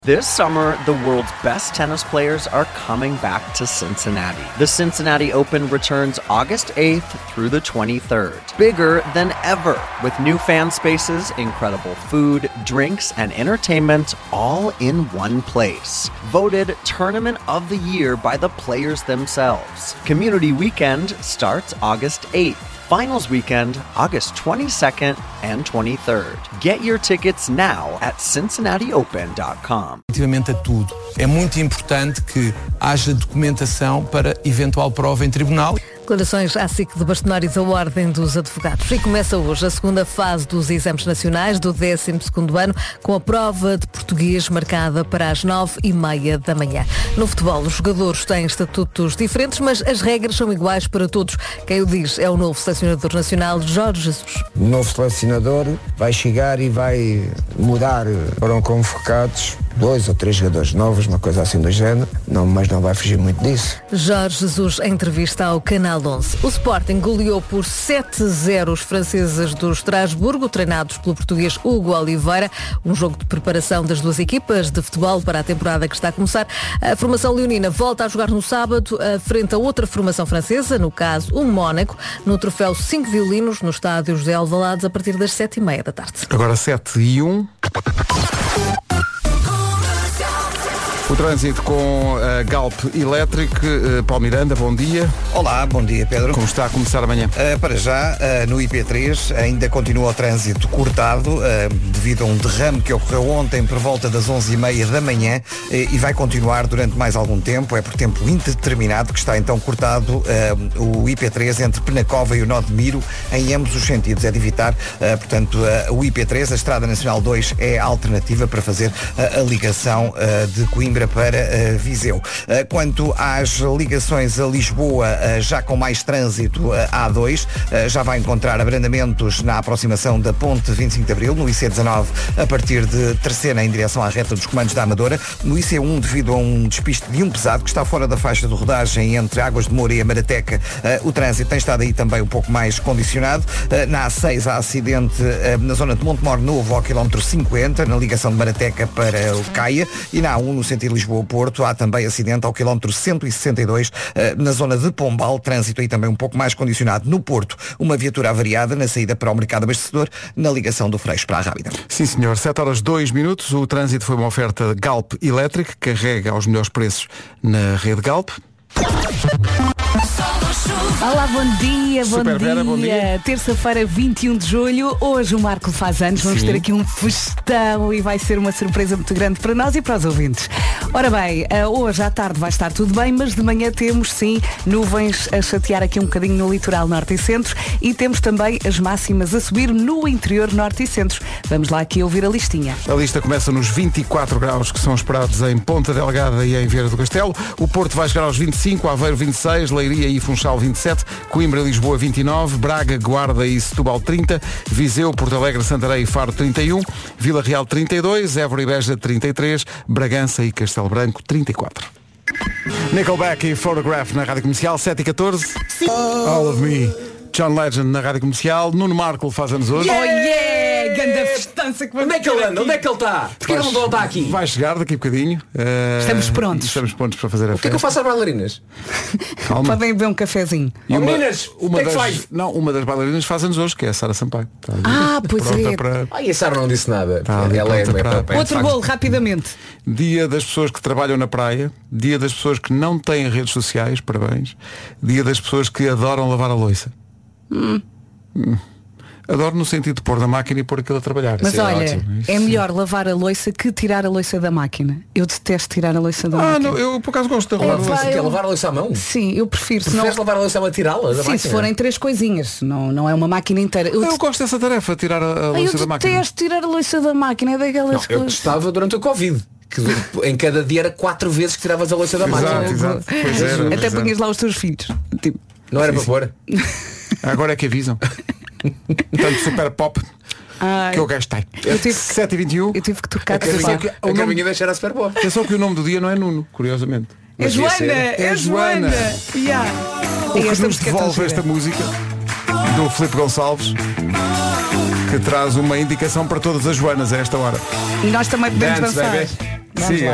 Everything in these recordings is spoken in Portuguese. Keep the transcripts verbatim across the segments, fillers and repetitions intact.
This summer, the world's best tennis players are coming back to Cincinnati. The Cincinnati Open returns August eighth through the twenty-third. Bigger than ever, with new fan spaces, incredible food, drinks, and entertainment all in one place. Voted Tournament of the Year by the players themselves. Community Weekend starts August eighth. Finals Weekend, August twenty-second and twenty-third. Get your tickets now at cincinnati open dot com. Relativamente a tudo, é muito importante que haja documentação para eventual prova em tribunal. Declarações à S I C de bastonários da Ordem dos Advogados. E começa hoje a segunda fase dos exames nacionais do décimo segundo ano, com a prova de português marcada para as nove e meia da manhã. No futebol, os jogadores têm estatutos diferentes, mas as regras são iguais para todos. Quem o diz é o novo selecionador nacional, Jorge Jesus. O novo selecionador vai chegar e vai mudar. Foram convocados dois ou três jogadores novos, uma coisa assim do género, não, mas não vai fugir muito disso. Jorge Jesus em entrevista ao Canal onze. O Sporting goleou por sete a zero os franceses do Estrasburgo, treinados pelo português Hugo Oliveira. Um jogo de preparação das duas equipas de futebol para a temporada que está a começar. A formação leonina volta a jogar no sábado, frente a outra formação francesa, no caso o Mónaco, no troféu cinco violinos, no estádio José Alvalade, a partir das sete e meia da tarde. Agora sete e um. O trânsito com a Galp Electric. uh, Paulo Miranda, bom dia. Olá, bom dia, Pedro. Como está a começar amanhã? Uh, para já, uh, no I P três ainda continua o trânsito cortado uh, devido a um derrame que ocorreu ontem por volta das onze e meia da manhã uh, e vai continuar durante mais algum tempo. É por tempo indeterminado que está então cortado uh, o I P três entre Penacova e o Nó de Miro em ambos os sentidos. É de evitar, uh, portanto, uh, o I P três, a Estrada Nacional dois é a alternativa para fazer uh, a ligação uh, de Coimbra para uh, Viseu. Uh, quanto às ligações a Lisboa, uh, já com mais trânsito, uh, A dois, uh, já vai encontrar abrandamentos na aproximação da Ponte vinte e cinco de Abril, no I C dezanove, a partir de Terceira em direção à reta dos comandos da Amadora, no I C um devido a um despiste de um pesado que está fora da faixa de rodagem entre Águas de Moura e a Marateca. Uh, o trânsito tem estado aí também um pouco mais condicionado. Uh, na A seis há acidente uh, na zona de Montemor Novo ao quilómetro cinquenta, na ligação de Marateca para o Caia, e na A um no sentido Lisboa-Porto há também acidente ao quilómetro cento e sessenta e dois, na zona de Pombal, trânsito aí também um pouco mais condicionado. No Porto, uma viatura avariada na saída para o mercado abastecedor, na ligação do Freixo para a Rábida. Sim, senhor. sete horas dois minutos. O trânsito foi uma oferta Galp Electric, carrega aos melhores preços na rede Galp. Olá, bom dia, bom Super dia. Vera, bom dia. Terça-feira, vinte e um de julho. Hoje o Marco faz anos. Vamos Sim. ter aqui um festão e vai ser uma surpresa muito grande para nós e para os ouvintes. Ora bem, hoje à tarde vai estar tudo bem, mas de manhã temos sim nuvens a chatear aqui um bocadinho no litoral norte e centro e temos também as máximas a subir no interior norte e centro. Vamos lá aqui ouvir a listinha. A lista começa nos vinte e quatro graus que são esperados em Ponta Delgada e em Vieira do Castelo. O Porto vai chegar aos vinte e cinco, Aveiro vinte e seis, Leiria e Funchal vinte e sete, Coimbra e Lisboa vinte e nove, Braga, Guarda e Setúbal trinta, Viseu, Porto Alegre, Santarém e Faro trinta e um, Vila Real trinta e dois, Évora e Beja trinta e três, Bragança e Castelo Branco trinta e quatro. Nickelback e Photograph na Rádio Comercial, sete e catorze. All of Me, John Legend na Rádio Comercial. Nuno Marco faz anos hoje. Oh yeah! Ganda festança que vamos. Onde é que ele anda? Onde é que ele está? Porquê ele não está aqui? Vai chegar daqui a bocadinho. Uh, Estamos prontos. Estamos prontos para fazer a O que é que eu faço às bailarinas? Calma. Podem beber um cafezinho. E Oh, uma, meninas, uma o que é que das, faz? não, uma das bailarinas faz anos hoje, que é a Sara Sampaio. Está ali, Ah, pois pronta é. para Ai, a Sara não disse nada. Tá ali Ela é, pronta é, para- para- Outro de bolo, facto. rapidamente. Dia das pessoas que trabalham na praia, dia das pessoas que não têm redes sociais, parabéns. Dia das pessoas que adoram lavar a louça. Hum. Hum. Adoro no sentido de pôr na máquina e pôr aquilo a trabalhar. Mas Isso é olha, ótimo. é melhor lavar a louça que tirar a louça da máquina. Eu detesto tirar a louça da Ah, máquina. não, eu por acaso gosto de lavar a É, louça. vai. Quer eu- lavar a louça à mão? Sim, eu prefiro. Senão... Preferes lavar a louça a tirá-la da Sim, máquina? se forem três coisinhas, não, não é uma máquina inteira. Eu, Eu gosto dessa tarefa, tirar a, a Ai, louça eu da máquina. detesto tirar a louça da máquina, é daquelas Não, eu coisas. testava durante o Covid. Que em cada dia era quatro vezes que tiravas a louça da Exato, máquina. exato. Pois era, Até pois era. punhas lá os teus filhos. Tipo, Não era para pôr? Agora é que avisam. Tanto super pop ai, que eu gastei. Eu tive- sete e vinte e um. eu tive que tocar A de caminha, que- a o nome- caminha deixa era super boa. Atenção que o nome do dia não é Nuno, curiosamente. É Mas devia Joana, ser. é, É Joana. Joana. Yeah. O E que esta nos música é tão devolve gira. esta música do Filipe Gonçalves, que traz uma indicação para todas as Joanas a esta hora. E nós também podemos Dance, dançar. baby. Vamos Sim, lá.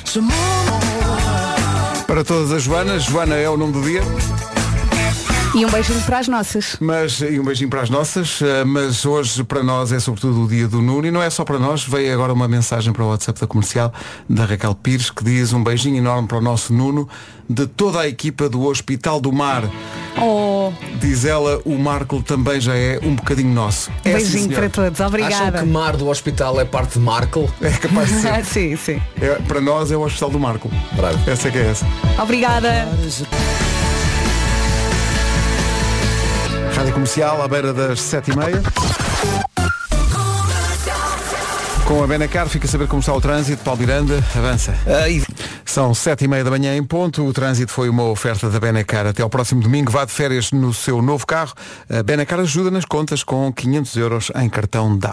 é. Para todas as Joanas, Joana é o nome do dia. E um beijinho para as nossas. Mas, e um beijinho para as nossas, eh, mas hoje para nós é sobretudo o dia do Nuno e não é só para nós, veio agora uma mensagem para o WhatsApp da Comercial da Raquel Pires que diz um beijinho enorme para o nosso Nuno de toda a equipa do Hospital do Mar. Oh, Diz ela, o Marco também já é um bocadinho nosso. É, beijinho sim, para senhor. todos. Obrigada. Acham que Mar do hospital é parte de Markle? É capaz de ser. sim, sim. É, para nós é o Hospital do Marco. Bravo. Essa é que é essa. Obrigada. Rádio Comercial, à beira das sete e meia. Com a Benacar, fica a saber como está o trânsito. Paulo Miranda, avança. Uh, São sete e meia da manhã em ponto. O trânsito foi uma oferta da Benacar. Até ao próximo domingo, vá de férias no seu novo carro. A Benacar ajuda nas contas com quinhentos euros em cartão D A.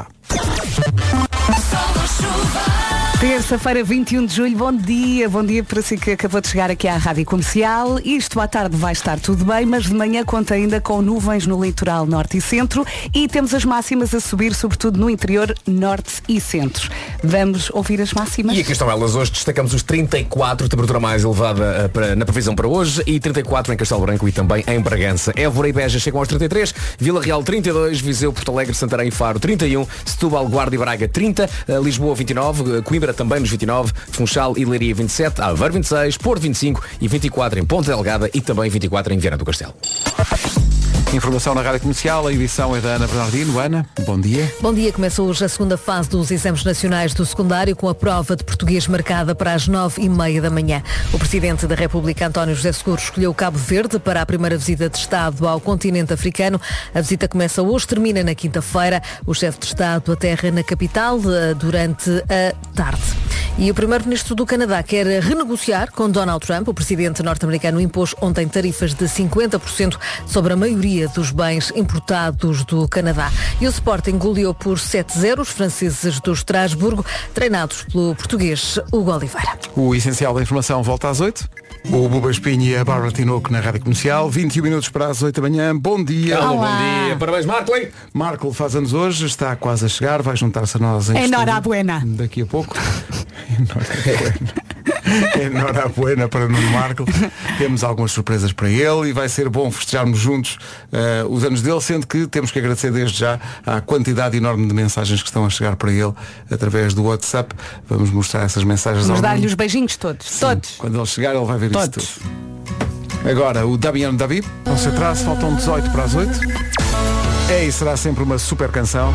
Terça-feira, vinte e um de julho, bom dia, bom dia para si que acabou de chegar aqui à Rádio Comercial. Isto à tarde vai estar tudo bem, mas de manhã conta ainda com nuvens no litoral norte e centro e temos as máximas a subir, sobretudo no interior norte e centro. Vamos ouvir as máximas? E aqui estão elas. Hoje destacamos os trinta e quatro, temperatura mais elevada uh, para, na previsão para hoje, e trinta e quatro em Castelo Branco e também em Bragança. Évora e Beja chegam aos trinta e três, Vila Real trinta e dois, Viseu, Porto Alegre, Santarém e Faro trinta e um, Setúbal, Guarda e Braga trinta, uh, Lisboa vinte e nove, uh, Coimbra também nos vinte e nove, Funchal e Leiria vinte e sete, Aveiro vinte e seis, Porto vinte e cinco e vinte e quatro em Ponta Delgada e também vinte e quatro em Viana do Castelo. Informação na Rádio Comercial, a edição é da Ana Bernardino. Ana, bom dia. Bom dia, começa hoje a segunda fase dos exames nacionais do secundário com a prova de português marcada para as nove e meia da manhã. O Presidente da República, António José Seguro, escolheu Cabo Verde para a primeira visita de Estado ao continente africano. A visita começa hoje, termina na quinta-feira. O chefe de Estado aterra na capital durante a tarde. E o Primeiro-Ministro do Canadá quer renegociar com Donald Trump. O Presidente norte-americano impôs ontem tarifas de cinquenta por cento sobre a maioria dos bens importados do Canadá. E o Sporting goleou por sete a zero os franceses do Estrasburgo, treinados pelo português Hugo Oliveira. O essencial da informação volta às oito. O Buba Espinho e a Bárbara Tinoco na Rádio Comercial. vinte e um minutos para as oito da manhã. Bom dia. Olá. Bom dia. Parabéns, Marco. Marco faz anos hoje, está quase a chegar, vai juntar-se a nós em Enhorabuena. Daqui a pouco. Enhorabuena. Enhorabuena para Nuno Marco. Temos algumas surpresas para ele e vai ser bom festejarmos juntos uh, os anos dele, sendo que temos que agradecer desde já à quantidade enorme de mensagens que estão a chegar para ele através do WhatsApp. Vamos mostrar essas mensagens. Vamos ao dar-lhe Nuno. os beijinhos todos. Sim, todos. quando ele chegar ele vai ver Todos. isso tudo. Agora o Damiano David, não se atrase, faltam dezoito para as oito. É e será sempre uma super canção.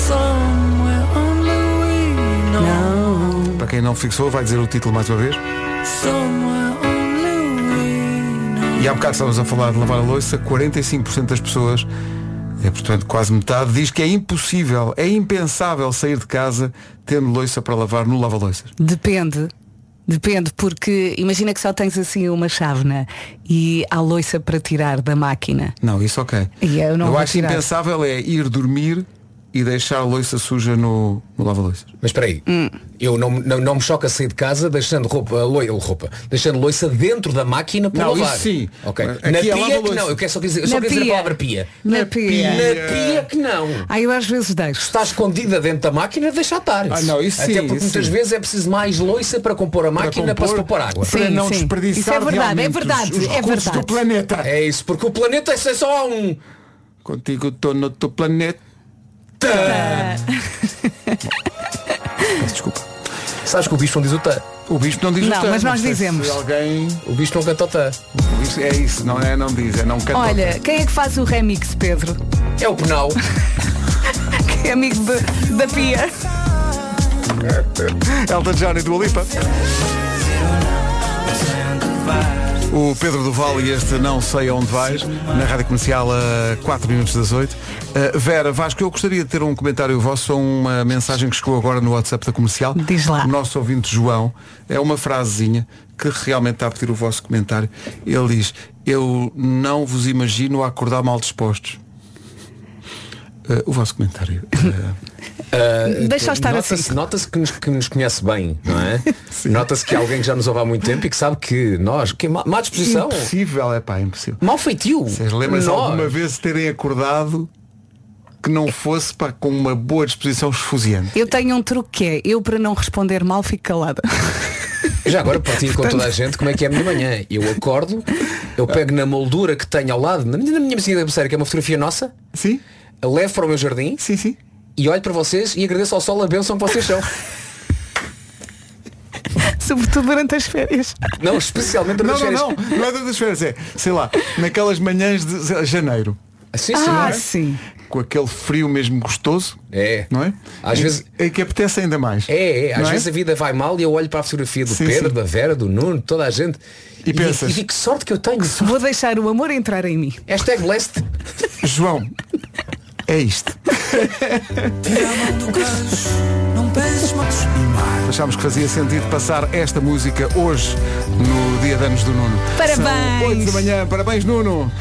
Não. Para quem não fixou, vai dizer o título mais uma vez. E há bocado estávamos a falar de lavar a louça. Quarenta e cinco por cento das pessoas, é portanto quase metade, diz que é impossível, é impensável sair de casa tendo louça para lavar no lava-louças. Depende. Depende, porque imagina que só tens assim uma chávena e há louça para tirar da máquina. Não, isso ok. E eu não eu vou acho tirar. impensável é ir dormir e deixar a louça suja no, no lava-louças. Mas espera aí, hum. eu não, não, não me choca sair de casa deixando roupa, loi, roupa, deixando louça dentro da máquina para Não, lavar. isso sim. Ok. Mas Na aqui é pia que lava-louça. não, eu quero só dizer, eu só Na quero dizer a pia. palavra pia. Na pia. Na pia que não. Aí eu às vezes Se deixo. está escondida dentro da máquina, deixa estar. Ah, não, isso Até sim, porque isso muitas sim. vezes é preciso mais louça para compor a máquina para, compor, se pôr água. para Sim, não sim. desperdiçar Isso é verdade, realmente é verdade, os, os é recursos verdade. do planeta. É isso, porque o planeta é só um. Contigo estou no teu planeta. Desculpa. Sabes que o bicho não diz o tá. O bispo não diz Não, o tanto, mas nós sei dizemos. se alguém. O bicho não canta o tá. Isso, é isso, não é? Não diz, é não canta. Olha, quem é que faz o remix, Pedro? É o penal. Que é amigo de- da pia. Elton John e Dua Lipa. O Pedro Duval e este Não Sei Aonde Vais, na Rádio Comercial a quatro minutos das oito. Uh, Vera, Vasco, eu gostaria de ter um comentário vosso a uma mensagem que chegou agora no WhatsApp da Comercial. Diz lá. O nosso ouvinte João, é uma frasezinha que realmente está a pedir o vosso comentário. Ele diz: eu não vos imagino a acordar mal dispostos. Uh, o vosso comentário. Uh, Uh, Deixa estar nota-se, assim. Nota-se que nos, que nos conhece bem, não é? Nota-se que é alguém que já nos ouve há muito tempo e que sabe que nós, que é má, má disposição, impossível, é pá, impossível. mau feitio. Vocês lembram-se Nós. alguma vez de terem acordado que não fosse pá, com uma boa disposição esfuziante. Eu tenho um truque que é, eu para não responder mal fico calada. Já agora partilho Portanto... com toda a gente como é que é a minha manhã. Eu acordo, eu pego na moldura que tenho ao lado, na minha, na minha mesinha de cabeceira, que é uma fotografia nossa. Sim. Levo para o meu jardim. Sim, sim. E olho para vocês e agradeço ao sol a bênção que vocês são. Sobretudo durante as férias. Não, especialmente durante não, as não, férias. Não, não é durante as férias, é, sei lá, naquelas manhãs de janeiro. Sim, sim, ah, é? sim. Com aquele frio mesmo gostoso. É. Não é? Às é, vezes é que apetece ainda mais. É, é. Às não vezes é? a vida vai mal e eu olho para a fotografia do sim, Pedro, sim. da Vera, do Nuno, toda a gente. E, e pensas, e digo, que sorte que eu tenho. Vou deixar o amor entrar em mim. Hashtag blessed. João, é isto. Achámos que fazia sentido passar esta música hoje, no dia de anos do Nuno. Parabéns! São oito da manhã, parabéns Nuno!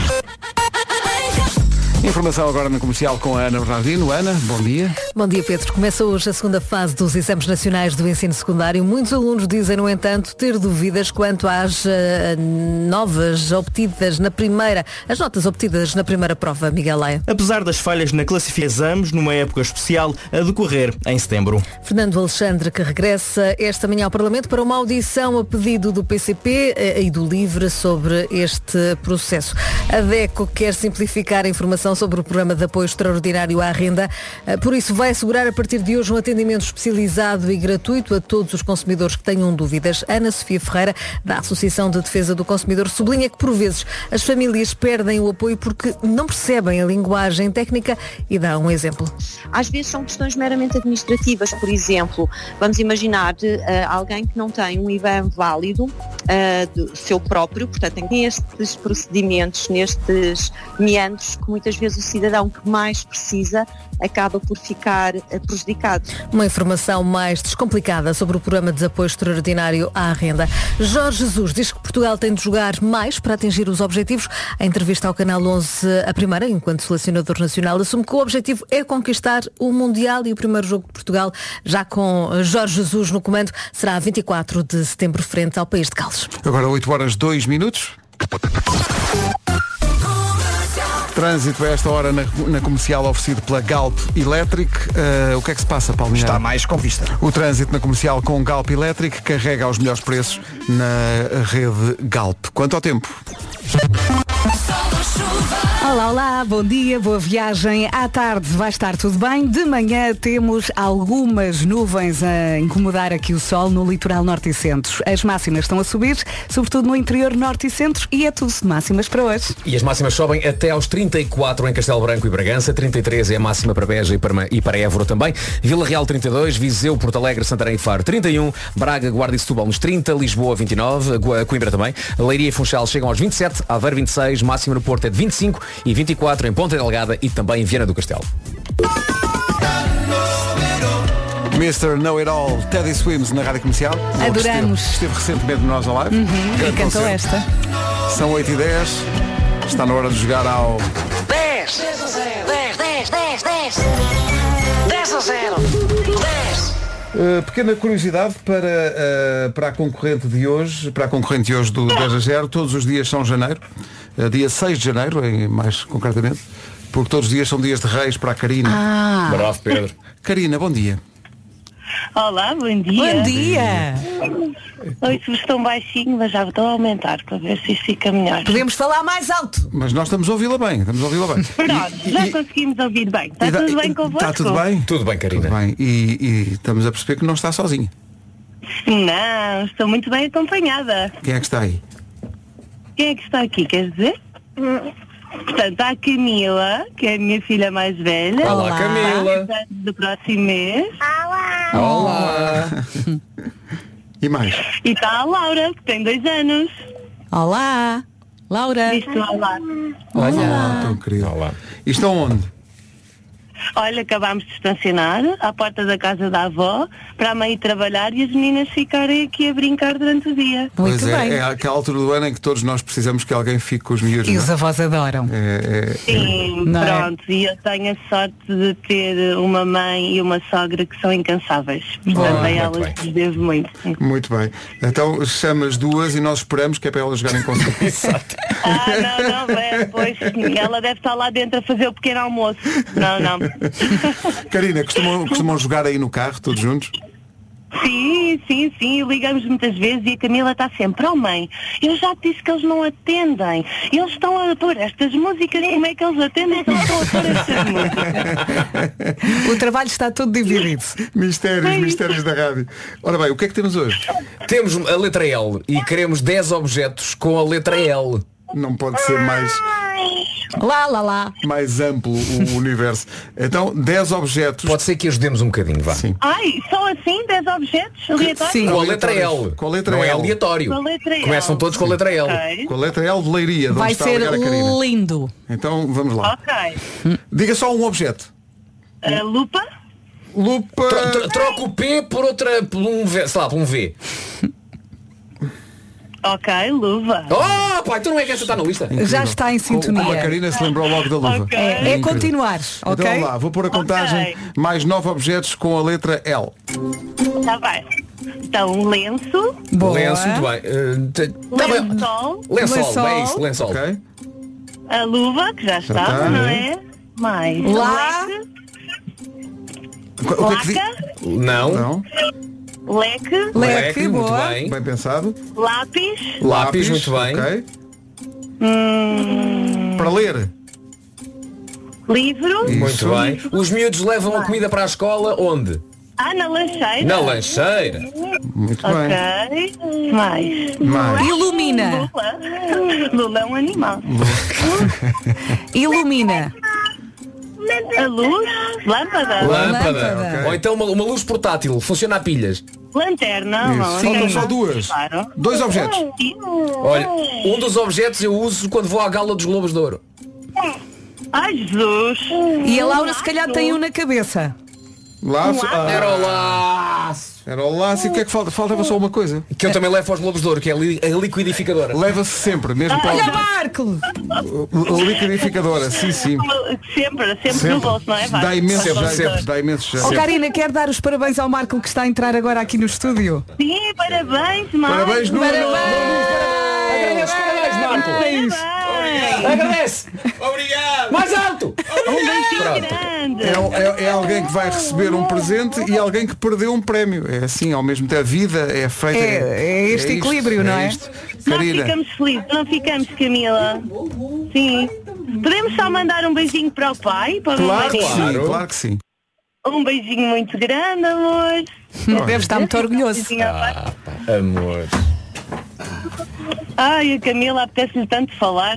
Informação agora no comercial com a Ana Bernardino. Ana, bom dia. Bom dia, Pedro. Começa hoje a segunda fase dos exames nacionais do ensino secundário. Muitos alunos dizem, no entanto, ter dúvidas quanto às uh, novas obtidas na primeira, as notas obtidas na primeira prova, Miguel Laia. Apesar das falhas na classificação de exames, numa época especial a decorrer em setembro. Fernando Alexandre, que regressa esta manhã ao Parlamento para uma audição a pedido do P C P uh, e do LIVRE sobre este processo. A DECO quer simplificar a informação sobre o programa de apoio extraordinário à renda. Por isso, vai assegurar a partir de hoje um atendimento especializado e gratuito a todos os consumidores que tenham dúvidas. Ana Sofia Ferreira, da Associação de Defesa do Consumidor, sublinha que, por vezes, as famílias perdem o apoio porque não percebem a linguagem técnica e dá um exemplo. Às vezes são questões meramente administrativas. Por exemplo, vamos imaginar uh, alguém que não tem um I B A N válido uh, do seu próprio, portanto, tem estes procedimentos, nestes meandros que muitas vezes o cidadão que mais precisa acaba por ficar prejudicado. Uma informação mais descomplicada sobre o programa de apoio extraordinário à renda. Jorge Jesus diz que Portugal tem de jogar mais para atingir os objetivos. A entrevista ao Canal onze, a primeira, enquanto selecionador nacional, assume que o objetivo é conquistar o Mundial e o primeiro jogo de Portugal, já com Jorge Jesus no comando, será a vinte e quatro de setembro, frente ao país de Gales. Agora oito horas dois minutos. Trânsito a esta hora na, na comercial oferecido pela Galp Electric. Uh, o que é que se passa, Paulo? Está mais com vista. O trânsito na comercial com Galp Electric carrega aos melhores preços na rede Galp. Quanto ao tempo? Olá, olá, bom dia, boa viagem. À tarde vai estar tudo bem. De manhã temos algumas nuvens a incomodar aqui o sol no litoral norte e centro. As máximas estão a subir, sobretudo no interior norte e centro, e é tudo de máximas para hoje. E as máximas sobem até aos trinta e quatro em Castelo Branco e Bragança, trinta e três é a máxima para Beja e para, e para Évora também, Vila Real trinta e dois, Viseu, Porto Alegre, Santarém e Faro trinta e um, Braga, Guarda e Setúbal nos trinta, Lisboa vinte e nove, Coimbra também, Leiria e Funchal chegam aos vinte e sete, Aveiro vinte e seis, máxima no Porto é de vinte e cinco e vinte e quatro em Ponta Delgada e também em Viana do Castelo. mister Know It All, Teddy Swims na Rádio Comercial. Adoramos. Esteve, esteve recentemente no Nós Alive. Uhum, e cantou esta. São oito e dez. Está na hora de jogar ao... dez, dez, dez, dez, dez, dez a zero, dez. Uh, pequena curiosidade para, uh, para a concorrente de hoje, para a concorrente de hoje do dez a zero, todos os dias são janeiro, uh, dia seis de janeiro, em, mais concretamente, porque todos os dias são dias de reis para a Karina. Ah. Bravo, Pedro. Karina, bom dia. Olá, bom dia. Bom dia. Ouço-vos tão baixinho, mas já estou a aumentar para ver se isto fica melhor. Podemos falar mais alto. Mas nós estamos a ouvi-la bem, estamos a ouvi-la bem. Pronto, e, já e, conseguimos ouvir bem. Está e, tudo bem convosco? Está tudo bem? Tudo bem, Karina. Tudo bem. E, e estamos a perceber que não está sozinha. Não, estou muito bem acompanhada. Quem é que está aí? Quem é que está aqui, queres dizer? Portanto, há a Camila, que é a minha filha mais velha. Olá, Olá. Camila. Do próximo mês. Olá. Olá. E mais? E está a Laura, que tem dois anos. Olá. Laura. Isto, olá. Olá, tão querido. Olá. E estão onde? Olha, acabámos de estacionar à porta da casa da avó para a mãe ir trabalhar e as meninas ficarem aqui a brincar durante o dia. Muito Pois é, bem. é aquela altura do ano em que todos nós precisamos que alguém fique com os miúdos. E não os é? avós adoram. É, é, Sim, Não é? pronto. E eu tenho a sorte de ter uma mãe e uma sogra que são incansáveis. Portanto, Boa, a muito elas bem. lhes devo muito. Muito bem. Então chama as duas e nós esperamos que é para elas jogarem consigo. Ah, não, não, é, pois ela deve estar lá dentro a fazer o pequeno almoço. Não, não. Karina, costumam, costumam jogar aí no carro, todos juntos? Sim, sim, sim, ligamos muitas vezes e a Camila está sempre, oh mãe, eu já te disse que eles não atendem. Eles estão a pôr estas músicas, como é que eles atendem? Eles estão a pôr estas músicas. O trabalho está todo dividido. Mistérios, mistérios da rádio. Ora bem, o que é que temos hoje? Temos a letra L e queremos dez objetos com a letra L. Não pode ser mais, Lá, lá, lá. mais amplo o universo. Então, dez objetos. Pode ser que ajudemos um bocadinho, vá. Sim. Ai, só assim, dez objetos aleatórios? Sim. Com a letra L. Com a letra Não é L. aleatório. Com a letra L. Começam todos com a letra L. Ok. Com a letra L de Leiria, de onde Vai está ser a ligar a Karina. lindo. Então, vamos lá. Ok. Diga só um objeto. A lupa? Lupa. Tro- tro- Troca o P por outra, por um V, sei lá, por um V. Ok, luva. Oh, pá, então não é que essa está na lista? Já está em Como a sintonia. Karina se lembrou logo da luva. Ok. É, é Incrível. continuar, Então ok? vamos lá, vou pôr a contagem. Ok. Mais nove objetos com a letra L. Está bem. Então, um lenço. Boa. Lenço, muito bem. Uh, t- tá bem. Lençol. Lençol, Lençol. é isso, lençol. Ok? A luva, que já estava, está, não é. é? Mais. Lá. Leque. O que é que di- Placa. Não. Não? Leque. Leque, muito boa. bem. Bem pensado. Lápis. Lápis, muito bem. Ok. Hum, Para ler. livro. Isso. Muito bem. Os miúdos levam a comida para a escola onde? Ah, na lancheira. Na lancheira. Muito bem. Ok. Mais. Mais. Ilumina. Lula. Lula é um animal. Ilumina. A luz. Lâmpada. Lâmpada. Lâmpada. Ou então uma, uma luz portátil. Funciona a pilhas. Lanterna. Isso. Uma Faltam lanterna. só duas. Claro. Dois objetos. E- Olha, um dos objetos eu uso quando vou à gala dos Globos de Ouro. Ai, Jesus. E a Laura se calhar tem um na cabeça. Laço. Ah, Era o laço. era o laço. E o que é que falta? Faltava só uma coisa. Que eu também levo aos Globos de Ouro, que é a li- a liquidificadora. Leva-se sempre, mesmo para Olha, Marco! a liquidificadora. Sim, sim. Sempre, sempre, no bolso, não é? Vai. Dá imenso Sempre, jeito. sempre. Dá imenso Ó jeito. Karina, quer dar os parabéns ao Marco que está a entrar agora aqui no estúdio? Sim, parabéns, Marco. Parabéns, Nuno. Parabéns, parabéns, Marco. Parabéns. Agradece. Obrigado. Mais alto. Um beijinho Pronto. grande. É, é- é alguém que vai receber um presente e alguém que perdeu um prémio. É assim, ao mesmo tempo, a vida é feita. É- é este isto, equilíbrio, não é? isto. Nós Karina, ficamos felizes, não ficamos, Camila? Sim. Podemos só mandar um beijinho para o pai? Para o meu claro que marido? sim, Claro. claro que sim. Um beijinho muito grande, amor. Deve estar muito orgulhoso. Beijinho ao pai. Amor. Ai, a Camila apetece-lhe tanto falar.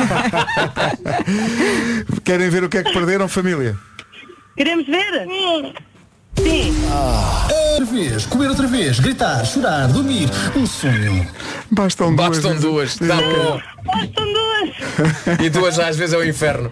Querem ver o que é que perderam, família? Queremos ver? Sim. Outra vez, comer outra vez, gritar, chorar, dormir, um sonho. Bastam duas. Bastam diz- duas. diz Tá o quê? bom. Bastam duas. E duas às vezes é o inferno.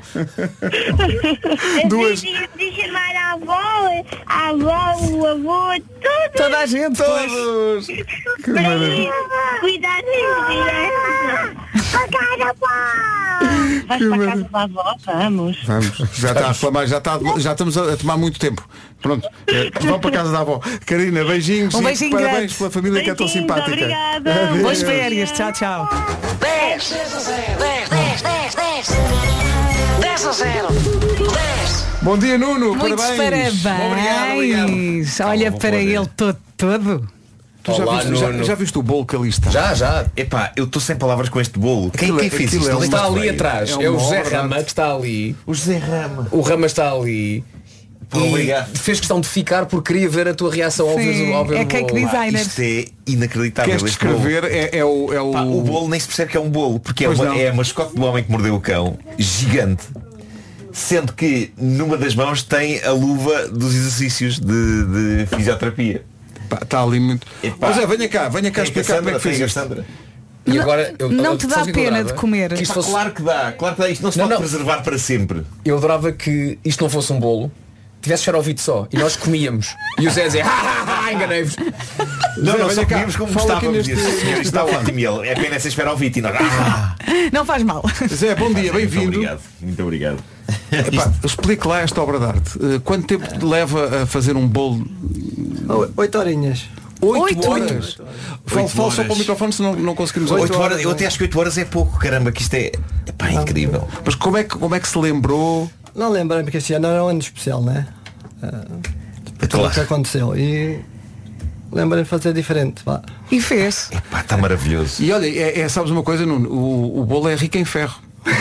Duas. De chamar a avó, a avó, o avô, tudo. Toda a gente, pois. Todos. Que maravilha. Cuidado de Para casa, pá. Vais Que para a maravilha. casa da avó? Vamos. Vamos, já está a reclamar, já, está, já estamos a, a tomar muito tempo. Pronto, é, vão para casa da avó. Karina, beijinhos Um e beijinho parabéns grande. pela família que é tão Beijinhos, simpática. obrigada. Adeus. Boas férias, tchau, tchau. dez, dez, dez, dez, dez. dez a zero. dez. Bom dia, Nuno, Muitos parabéns. parabéns. Obrigado, obrigado. Olha vou para pôr. ele todo, todo. Tu já, Olá, viste, já, Nuno. já viste o bolo que ali está? Já, já. Epá, eu estou sem palavras com este bolo. Quem, Aquilo é- quem fez aquilo isto? é Onde uma- Está isto ali veio? atrás. É É o uma José obra de Rama arte. que está ali. O José Rama. O Rama está ali. Pô, E obrigado. fez questão de ficar porque queria ver a tua reação ao ver, Sim, ao ver é o cake bolo. designer. Isto é inacreditável. Queres este bolo. descrever? É, é o. É o... Pá, o bolo nem se percebe que é um bolo, porque é, Pois uma, não. é a mascote do homem que mordeu o cão, gigante. Sendo que numa das mãos tem a luva dos exercícios de, de fisioterapia. Pá, está ali muito. Epá. Ó Zé, venha cá, venha cá Tem a explicar como é que Cassandra, fez tem a isto. Cassandra. E agora, eu, Não eu- te dá sabes o que eu pena adorava? de comer? Que isto Pá, fosse, claro que dá, claro que dá. Isto não se Não, pode não. preservar para sempre. eu adorava que isto não fosse um bolo, tivesse esferovite só e nós comíamos. E o Zé dizia, ah, enganei-vos. Não, não, só cá, comíamos como fala aqui gostávamos. neste- Este senhor está ótimo e ele é pena essa esferovite e nós. Ah, Não faz mal. Zé, bom dia, muito bem-vindo. obrigado, muito obrigado. Epá, explique lá esta obra de arte. Uh, Quanto tempo leva a fazer um bolo? Oito horinhas. Oito, Oito horas. Fala, Oito fala só horas. para o microfone, senão não conseguimos. oito horas, eu até acho que oito horas é pouco, caramba, que isto é, é pá, incrível. Mas como é, que, como é que se lembrou? Não lembrei porque este ano era um ano especial, né? Uh, por tudo o que aconteceu. E lembrei de fazer diferente. Vá. E fez. Pá, está maravilhoso. E olha, é, é, sabes uma coisa, Nuno? O, o bolo é rico em ferro.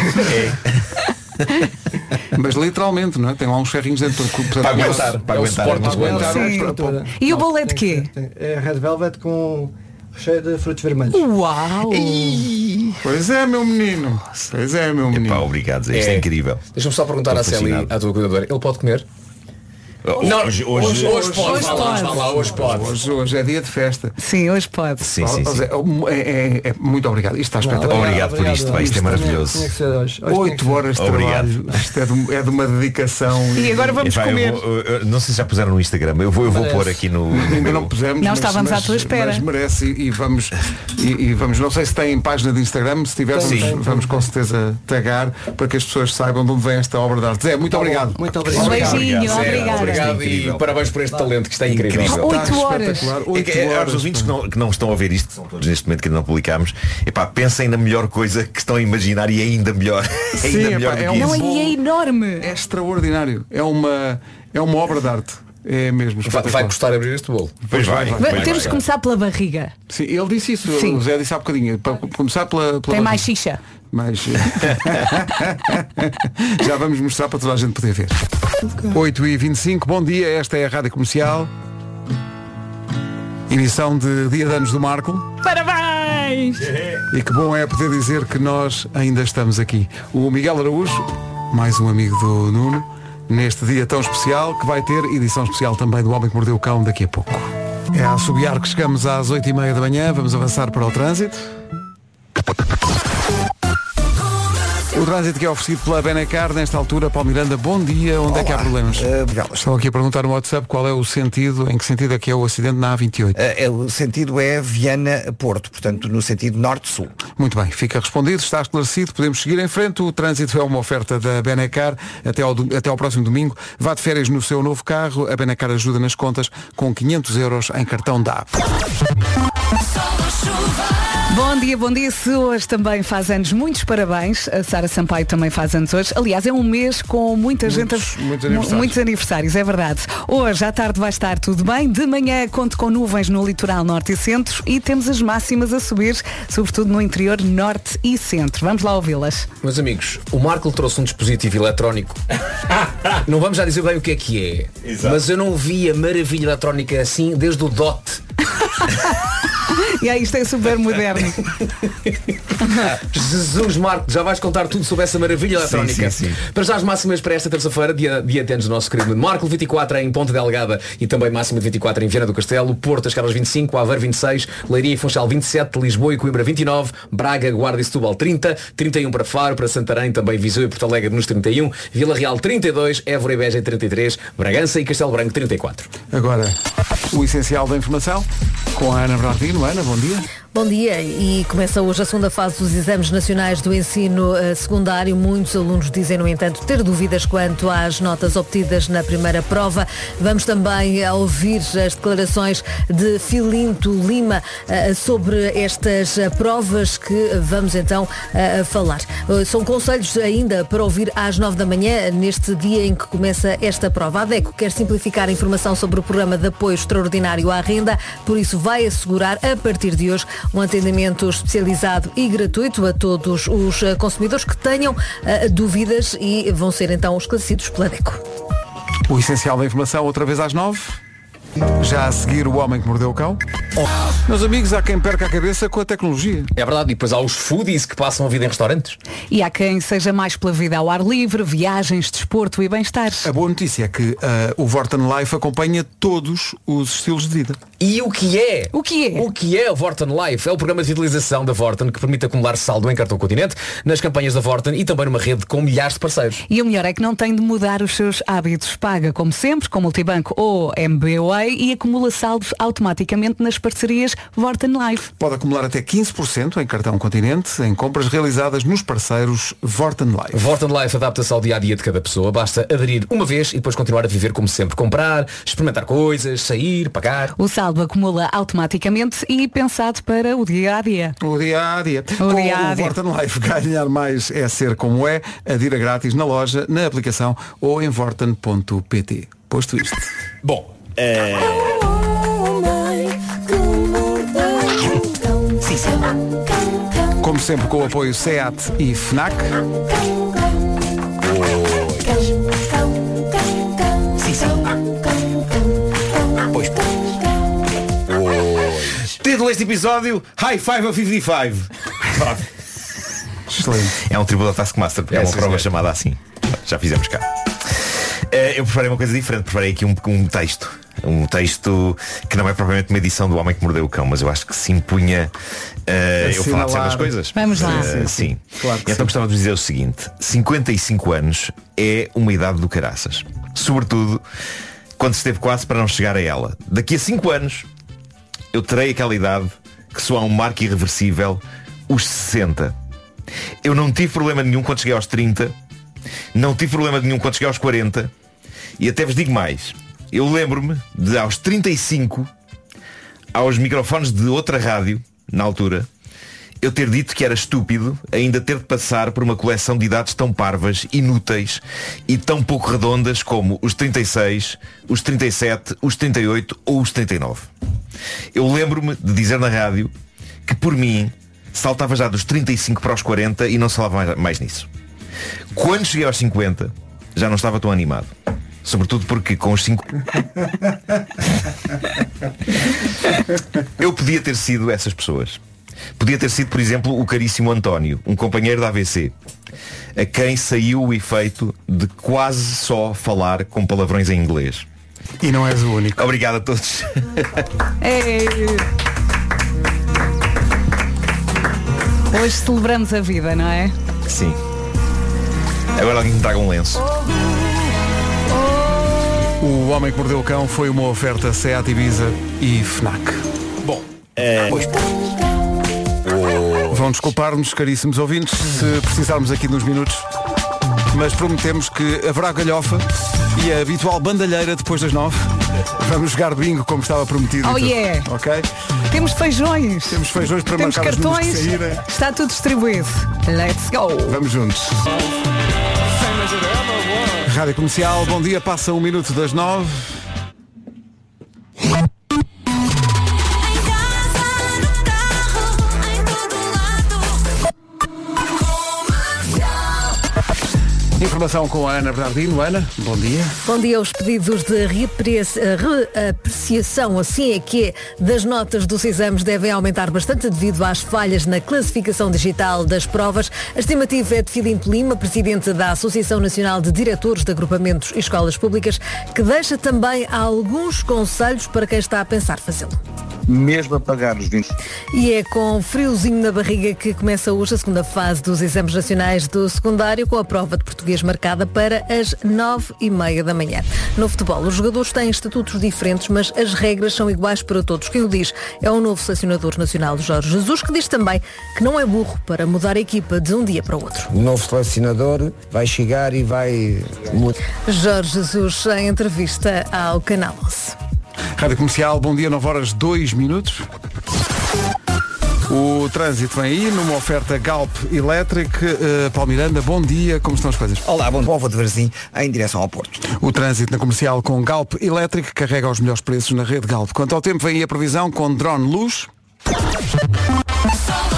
Mas literalmente, não é? Tem lá uns ferrinhos dentro. Portanto, Para aguentar, para é o aguentar. suporte dos para aguentar, Sim. para- para- E o bolo é de quê? É red velvet com recheio de frutos vermelhos. Uau! Pois é, meu menino. Pois é, meu menino. Pá, obrigado, Zé, isto é, É. incrível. Deixa-me só perguntar Estou à Célia, fascinado. à tua cuidadora, ele pode comer? Não, hoje, hoje, Hoje pode, Hoje vá lá, pode. vá lá, hoje pode. Hoje, hoje é dia de festa. Sim, hoje pode. Sim, sim, Ó, sim. Zé, é, é- é- muito obrigado. Isto está Não, espetacular. Obrigado por isto, pá, isto é maravilhoso. Tinha que ser hoje. Hoje tinha que Oito ser. horas de Obrigado. trabalho. Isto é de, é de uma dedicação. E agora vamos Epá, eu comer. vou- eu- eu não sei se já puseram no Instagram. Eu vou, eu vou Parece. pôr aqui no. no Ainda meu- não pusemos. Não mas- estávamos mas- à tua espera. Mas merece e, e vamos e, e vamos. Não sei se tem página de Instagram. Se tiver, Sim. vamos, vamos com certeza tagar para que as pessoas saibam de onde vem esta obra de arte. Zé, muito obrigado. Muito Um obrigado. beijinho, Zé, obrigada. Isto Obrigado é e incrível. parabéns por este talento que está incrível. Incrível. Oito Está horas. espetacular. É Oito que, é, horas. aos ouvintes que não, que não estão a ver isto, que são todos neste momento que ainda não publicámos, epá, pensem na melhor coisa que estão a imaginar e é ainda melhor. Sim, ainda epá, melhor do é que um isso. Não, bom- e é enorme. É extraordinário. É uma, é uma obra de arte. É mesmo. Vai, espetacular. vai custar abrir este bolo. Pois vai. vai, pois Temos vai. que começar pela barriga. Sim, ele disse isso. Sim. O Zé disse há bocadinho. Para começar pela. pela Tem mais xixa. Mas já vamos mostrar para toda a gente poder ver. oito e vinte e cinco, bom dia, esta é a Rádio Comercial. Emissão de Dia de Anos do Marco. Parabéns! E que bom é poder dizer que nós ainda estamos aqui. O Miguel Araújo, mais um amigo do Nuno, neste dia tão especial, que vai ter edição especial também do Homem que Mordeu o Cão daqui a pouco. É a assobiar que chegamos às oito e meia da manhã, vamos avançar para o trânsito. O trânsito que é oferecido pela Benacar, nesta altura, Paulo Miranda, bom dia, onde é que há problemas? Uh, Estão aqui a perguntar no WhatsApp qual é o sentido, em que sentido é que é o acidente na A vinte e oito. é, o sentido é Viana-Porto, portanto no sentido norte-sul. Muito bem, fica respondido, está esclarecido, podemos seguir em frente. O trânsito é uma oferta da Benacar até ao, do- até ao próximo domingo. Vá de férias no seu novo carro, a Benacar ajuda nas contas com quinhentos euros em cartão D A P. Bom dia, bom dia. Se hoje também faz anos, muitos parabéns. A Sara Sampaio também faz anos hoje. Aliás, é um mês com muita gente, Muitos- a- muitos mu- aniversários. muitos aniversários, é verdade. Hoje à tarde vai estar tudo bem. De manhã conto com nuvens no litoral norte e centro e temos as máximas a subir, sobretudo no interior norte e centro. Vamos lá ouvi-las. Meus amigos, o Marco trouxe um dispositivo eletrónico. Não vamos já dizer bem o que é que é. Exato. Mas eu não vi a maravilha eletrónica assim desde o D O T. E aí isto é super moderno. Jesus, Marco, já vais contar tudo sobre essa maravilha eletrónica. sim, sim. Para já as máximas para esta terça-feira, dia, dia de anos do nosso querido Marco, vinte e quatro em Ponte Delgada e também máxima de vinte e quatro em Viana do Castelo, Porto, as Caras vinte e cinco, Aveiro vinte e seis, Leiria e Funchal vinte e sete, Lisboa e Coimbra vinte e nove, Braga, Guarda e Setúbal trinta, trinta e um para Faro, para Santarém, também Viseu e Porto Alegre nos trinta e um, Vila Real trinta e dois, Évora e Beja trinta e três, Bragança e Castelo Branco trinta e quatro. Agora, o essencial da informação com a Ana Bradino. Ana, bom dia. Bom dia, e começa hoje a segunda fase dos exames nacionais do ensino eh, secundário. Muitos alunos dizem, no entanto, ter dúvidas quanto às notas obtidas na primeira prova. Vamos também a ouvir as declarações de Filinto Lima eh, sobre estas eh, provas que vamos então eh, falar. Eh, São conselhos ainda para ouvir às nove da manhã, neste dia em que começa esta prova. A DECO quer simplificar a informação sobre o programa de apoio extraordinário à renda, por isso vai assegurar, a partir de hoje, um atendimento especializado e gratuito a todos os eh, consumidores que tenham eh, dúvidas e vão ser então esclarecidos pela DECO. O essencial da informação outra vez às nove. Já a seguir, O Homem que Mordeu o Cão. Meus amigos, há quem perca a cabeça com a tecnologia. É verdade, e depois há os foodies que passam a vida em restaurantes. E há quem seja mais pela vida ao ar livre, viagens, desporto e bem-estar. A boa notícia é que uh, o Vorten Life acompanha todos os estilos de vida. E o que é? O que é? O que é o Vorten Life? É o programa de fidelização da Vorten que permite acumular saldo em cartão Continente nas campanhas da Vorten e também numa rede com milhares de parceiros. E o melhor é que não tem de mudar os seus hábitos. Paga como sempre, com Multibanco ou M B W A e acumula saldos automaticamente nas parcerias Vorten Life. Pode acumular até quinze por cento em cartão Continente em compras realizadas nos parceiros Vorten Life. Vorten Life adapta-se ao dia-a-dia de cada pessoa. Basta aderir uma vez e depois continuar a viver como sempre. Comprar, experimentar coisas, sair, pagar. O saldo acumula automaticamente e pensado para o dia-a-dia. O dia-a-dia. O Com dia-a-dia. o Vorten Life, ganhar mais é ser como é. Adira grátis na loja, na aplicação ou em vorten ponto pt. Posto isto. Bom, é... Como sempre, com o apoio SEAT e FNAC. Pois, título deste episódio, High Five of cinquenta e cinco. Excelente. É um tributo ao Taskmaster, porque é, É, uma sim, prova senhor. chamada assim. Já fizemos cá. Eh, Eu preparei uma coisa diferente, preparei aqui um, um texto. Um texto que não é propriamente uma edição do Homem que Mordeu o Cão, mas eu acho que se impunha uh, eu falar de certas coisas. Vamos lá. Uh, Sim, sim. sim. Claro que então sim. gostava de dizer o seguinte: cinquenta e cinco anos é uma idade do caraças. Sobretudo quando se esteve quase para não chegar a ela. Daqui a cinco anos eu terei aquela idade que soa a um marco irreversível, os sessenta. Eu não tive problema nenhum quando cheguei aos trinta, não tive problema nenhum quando cheguei aos quarenta, e até vos digo mais. Eu lembro-me de aos trinta e cinco, aos microfones de outra rádio, na altura, eu ter dito que era estúpido ainda ter de passar por uma coleção de idades tão parvas, inúteis e tão pouco redondas como os trinta e seis, os trinta e sete, os trinta e oito ou os trinta e nove. Eu lembro-me de dizer na rádio que por mim saltava já dos trinta e cinco para os quarenta e não se falava mais, mais nisso. Quando cheguei aos cinquenta, já não estava tão animado. Sobretudo porque com os cinco... Eu podia ter sido essas pessoas. Podia ter sido, por exemplo, o caríssimo António, um companheiro da A V C, a quem saiu o efeito de quase só falar com palavrões em inglês. E não és o único. Obrigado a todos. Ei. Hoje celebramos a vida, não é? Sim. Agora alguém me traga um lenço. O Homem que Mordeu o Cão foi uma oferta SEAT Ibiza e FNAC. Bom, é... Vão desculpar-nos, caríssimos ouvintes, se precisarmos aqui de uns minutos, mas prometemos que haverá galhofa e a habitual bandalheira depois das nove. Vamos jogar bingo como estava prometido. Oh, e tudo. yeah. Ok? Temos feijões. Temos feijões para Temos marcar os números cartões. que saírem. Está tudo distribuído. Let's go. Vamos juntos. Rádio Comercial, bom dia, passa um minuto das nove. Informação com a Ana Bernardino. Ana, bom dia. Bom dia. Os pedidos de reaprecia- reapreciação, assim é que é, das notas dos exames devem aumentar bastante devido às falhas na classificação digital das provas. A estimativa é de Filinto Lima, presidente da Associação Nacional de Diretores de Agrupamentos e Escolas Públicas, que deixa também alguns conselhos para quem está a pensar fazê-lo. Mesmo a pagar os vinte. E é com friozinho na barriga que começa hoje a segunda fase dos exames nacionais do secundário, com a prova de português marcada para as nove e meia da manhã. No futebol, os jogadores têm estatutos diferentes, mas as regras são iguais para todos. Quem o diz é o novo selecionador nacional, Jorge Jesus, que diz também que não é burro para mudar a equipa de um dia para o outro. O novo selecionador vai chegar e vai mudar. Jorge Jesus, em entrevista ao Canal onze. Rádio Comercial, bom dia, nove horas dois minutos. O trânsito vem aí numa oferta Galp Electric. Uh, Paulo Miranda, bom dia, como estão as coisas? Olá, bom povo de Varzim, em direção ao Porto. O trânsito na Comercial com Galp Electric carrega os melhores preços na rede Galp. Quanto ao tempo, vem aí a previsão com drone luz.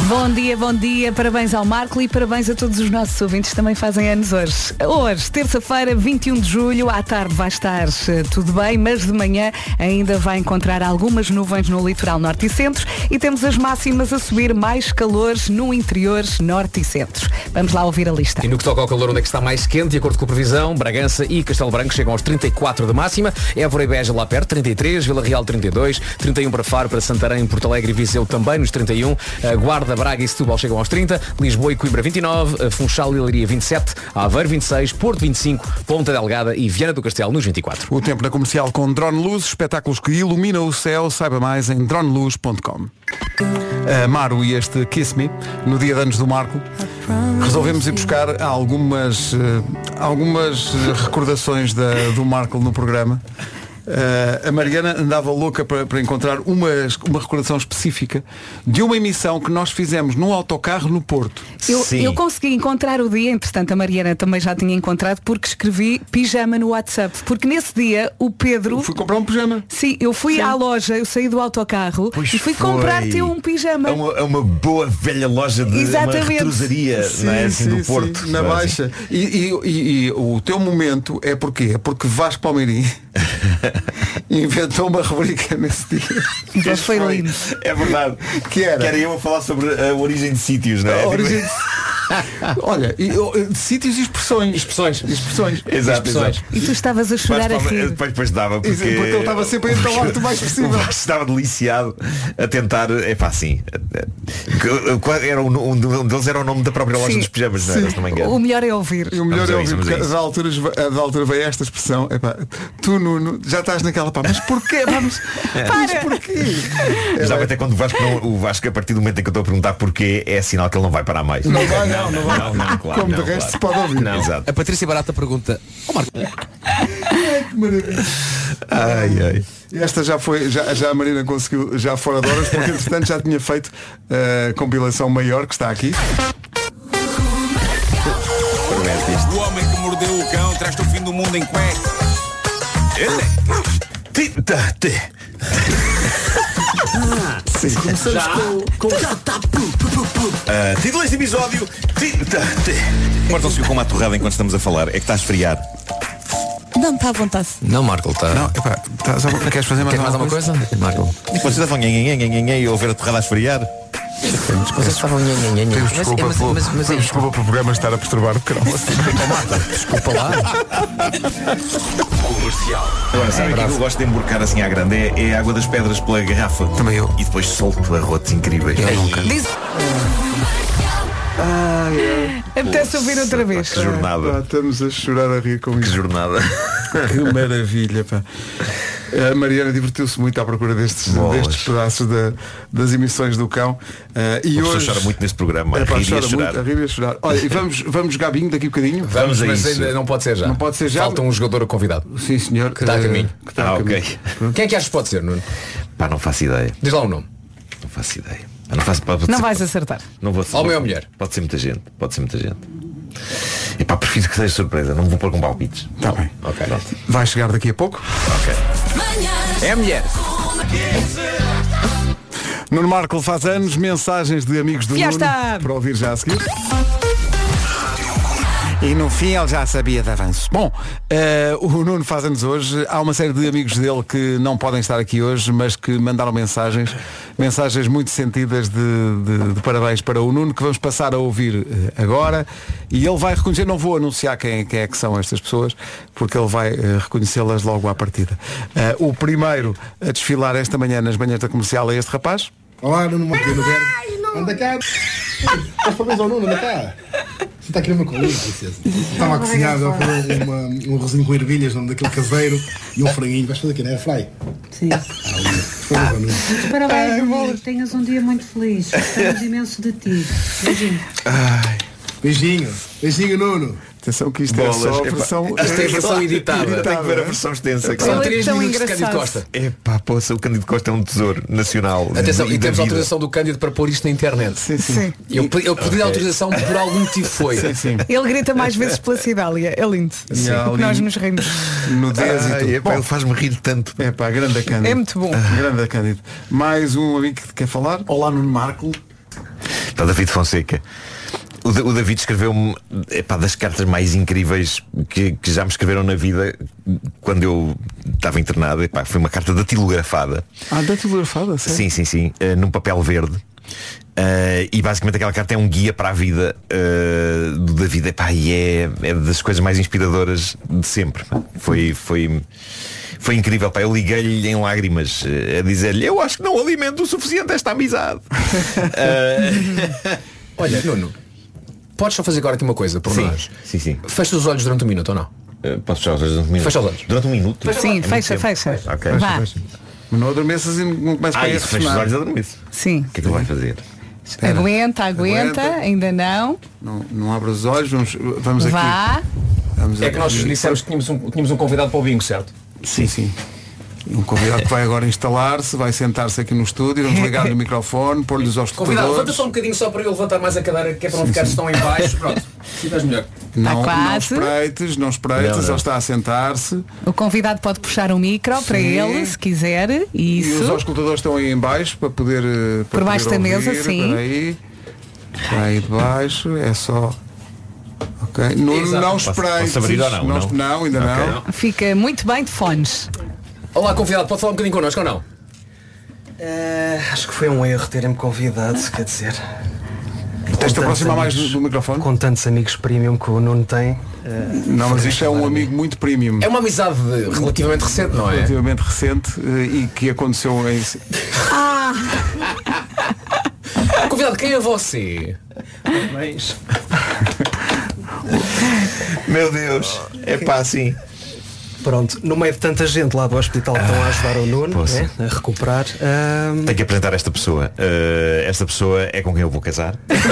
Bom dia, bom dia, parabéns ao Marco e parabéns a todos os nossos ouvintes que também fazem anos hoje. Hoje, terça-feira, vinte e um de julho, à tarde vai estar uh, tudo bem, mas de manhã ainda vai encontrar algumas nuvens no litoral norte e centro e temos as máximas a subir, mais calores no interior norte e centro. Vamos lá ouvir a lista. E no que toca ao calor, onde é que está mais quente, de acordo com a previsão, Bragança e Castelo Branco chegam aos trinta e quatro de máxima, Évora e Beja lá perto, trinta e três, Vila Real trinta e dois, trinta e um para Faro, para Santarém, Porto Alegre e Viseu também nos trinta e um, a Guarda, Braga e Setúbal chegam aos trinta, Lisboa e Coimbra vinte e nove, Funchal e Leiria vinte e sete, Aveiro vinte e seis, Porto vinte e cinco, Ponta Delgada e Viana do Castelo nos vinte e quatro. O tempo na comercial com Drone Luz, espetáculos que iluminam o céu, saiba mais em drone luz ponto com. A Maru e este Kiss Me, no dia de anos do Marco, resolvemos ir buscar algumas, algumas recordações da, do Marco no programa. Uh, a Mariana andava louca para, para encontrar uma, uma recordação específica de uma emissão que nós fizemos num autocarro no Porto. Eu, eu consegui encontrar o dia, entretanto a Mariana também já tinha encontrado, porque escrevi pijama no WhatsApp. Porque nesse dia o Pedro... Eu fui comprar um pijama. Sim, eu fui Sim. à loja, eu saí do autocarro pois e fui foi. comprar-te um pijama. É uma, é uma boa velha loja de Exatamente. uma retrosaria, sim, não é? Assim, sim, do Porto. Sim, na Baixa. E, e, e, e o teu momento é porquê? É porque Vasco Palmeirim inventou uma rubrica nesse dia. Já foi lindo. É verdade. Que era? Que era eu a falar sobre a origem de sítios, não é? A origem de... Olha, e, de sítios e expressões. Expressões. Expressões. Exato, exato. E tu estavas a chorar a rir. Depois, depois dava, porque... porque ele estava sempre a entalar o mais possível. Estava deliciado a tentar, é pá, assim. Era um, um deles era o nome da própria loja sim, dos pijamas, não era? Se não me engano. O melhor é ouvir. E o melhor vamos é ouvir, porque da altura, da altura veio esta expressão, epá, tu Nuno, já estás naquela pá, mas porquê? Vamos, mas porquê? Já vai até quando o Vasco, não, o Vasco, a partir do momento em que eu estou a perguntar porquê, é sinal que ele não vai parar mais. Não vai, não, não vai. Não, não, claro, como não, de resto claro. se pode ouvir. Não. Exato. A Patrícia Barata pergunta, oh, Marco. Ai, que maravilha. Ai, ai. Esta já foi, já, já a Marina conseguiu, já fora de horas, porque entretanto já tinha feito a uh, compilação maior que está aqui. O homem que mordeu o cão traz-te o fim do mundo em cueca. Ele ah, sim. Começamos com, com... Uh, título deste episódio. Importam-se com uma torrada enquanto estamos a falar. É que está a esfriar. Não, está à vontade. Não, Marco, está. Não, epá, tá, só, queres fazer mais, Quer mais alguma coisa? coisa? Marco. E vocês estavam nhenhenhenhenhen e ouvir a torrada a esfriar. Vocês estavam nhenhenhenhen. Temos desculpa, mas, mas, mas, mas, temos desculpa para o programa estar a perturbar o canal. Desculpa lá. Comercial. Agora, sabe o que eu gosto de emborcar assim à grande? É, é a água das pedras pela garrafa. Também eu. E depois solto arrotos incríveis. Eu nunca. Diz... Ai, apetece ouvir outra vez. Que jornada. Ah, estamos a chorar a rir com isso. Que jornada. Que maravilha, pá. A Mariana divertiu-se muito à procura destes, destes pedaços da, das emissões do cão. Uh, e hoje chora muito neste programa. É, pá, a rir chora e a chorar. Muito, a rir e a chorar. Olha, e vamos, vamos jogar bingo daqui a bocadinho? Vamos, mas ainda não pode ser já. Não pode ser já. Falta um jogador convidado. Sim, senhor. Que está a caminho. Que está ah, a ok. caminho. Quem é que achas que pode ser, Nuno? Pá, não faço ideia. Diz lá um nome. Não faço ideia. Não, faço, pode não ser, vais pode, acertar. Não vou Homem ou mulher? Pode ser muita gente. Pode ser muita gente. E pá, prefiro que seja surpresa. Não vou pôr com palpites. Está bem. Ok. Pronto. Vai chegar daqui a pouco. Ok. É mulher. Nuno Marco faz anos, mensagens de amigos do Fiesta. Nuno para ouvir já a seguir. E no fim ele já sabia de avanço. Bom, uh, o Nuno faz anos hoje. Há uma série de amigos dele que não podem estar aqui hoje, mas que mandaram mensagens, mensagens muito sentidas de, de, de parabéns para o Nuno, que vamos passar a ouvir uh, agora. E ele vai reconhecer, não vou anunciar quem, quem é que são estas pessoas, porque ele vai uh, reconhecê-las logo à partida. Uh, o primeiro a desfilar esta manhã nas manhãs da comercial é este rapaz. Olá, Nuno Marco, anda cá. Mas parabéns ao Nuno, anda cá. Você está aqui no meu colo, princesa. Estava a cozinhar, a fazer uma, um arrozinho com ervilhas, nome daquele caseiro, e um franguinho. Vais fazer aqui, não é? Fly? Sim. Ah, ah, parabéns, Nuno. Tenhas um dia muito feliz. Gostamos imenso de ti. Beijinho. Ai. Beijinho. Beijinho, Nuno. Atenção que isto Bolas, é só a versão, esta é a versão editada. editada. Tem que ver a versão extensa. Que são três minutos de Cândido Costa. É pá, poça, o Cândido Costa é um tesouro nacional. Atenção, e, e temos a autorização do Cândido para pôr isto na internet. Sim, sim. Eu, eu pedi okay. a autorização por algum motivo foi. Sim, sim. Ele grita mais vezes pela Cidália. É lindo. Sim. Porque nós nos rimos. No dez ah, e tudo. É pá, ele faz-me rir tanto. É pá, grande Cândido. É muito bom. Ah, grande Cândido. Mais um amigo que quer falar. Olá, Nuno Marco. Para David Fonseca. O, o David escreveu-me epá, das cartas mais incríveis que, que já me escreveram na vida quando eu estava internado. Epá, foi uma carta datilografada. Ah, datilografada? Sério? Sim, sim, sim. Uh, num papel verde. Uh, e basicamente aquela carta é um guia para a vida uh, do David. Epá, e é, é das coisas mais inspiradoras de sempre. Foi, foi, foi incrível. Pá, eu liguei-lhe em lágrimas uh, a dizer-lhe: eu acho que não alimento o suficiente esta amizade. uh... Olha, Nuno, podes só fazer agora aqui uma coisa por sim, nós? Sim, sim. Fecha os olhos durante um minuto ou não? Uh, posso fechar os olhos durante um minuto? Fecha os olhos. Durante um minuto? Fecha sim, fecha, fecha. fecha. Ok. Vá. Fecha, fecha. Mas não adormeças e não começas ah, para isso, fecha os olhos e adormeço. Sim. O que é que ele vai fazer? Espera. Aguenta, aguenta, aguenta, ainda não. Não, não abra os olhos, vamos, vamos aqui. Vá. Vamos é aqui. que nós dissemos que tínhamos um, tínhamos um convidado para o bingo, certo? Sim, sim. Um convidado que vai agora instalar-se, vai sentar-se aqui no estúdio, vamos ligar-lhe o microfone, pôr-lhe os auscultadores. Convidado, levanta só um bocadinho só para eu levantar mais a cadeira, que é para não sim, ficar sim. tão em baixo. Pronto, se estás melhor. Não, não espreites, não espreites, não, não. Ele está a sentar-se. O convidado pode puxar o micro sim. para ele, se quiser. Isso. E os auscultadores estão aí em baixo para poder. Para Por baixo poder da ouvir. mesa, sim. Espera aí. Está aí de baixo, é só. Ok. Não, não espreites. Posso abrir ou não? Não, não? não ainda okay. não. Fica muito bem de fones. Olá, convidado, pode falar um bocadinho connosco ou não? Uh, acho que foi um erro terem-me convidado, quer dizer. Tens de aproximar mais do, do microfone? Com tantos amigos premium que o Nuno tem. Uh, não, mas isto é um amigo muito premium. É uma amizade relativamente recente, não é? Relativamente recente uh, e que aconteceu em. Ah! Convidado, quem é você? Mas... Meu Deus, é pá, assim. Pronto, no meio de tanta gente lá do hospital que estão a ajudar o Nuno, né, a recuperar. Um... Tenho que apresentar esta pessoa. Uh, esta pessoa é com quem eu vou casar.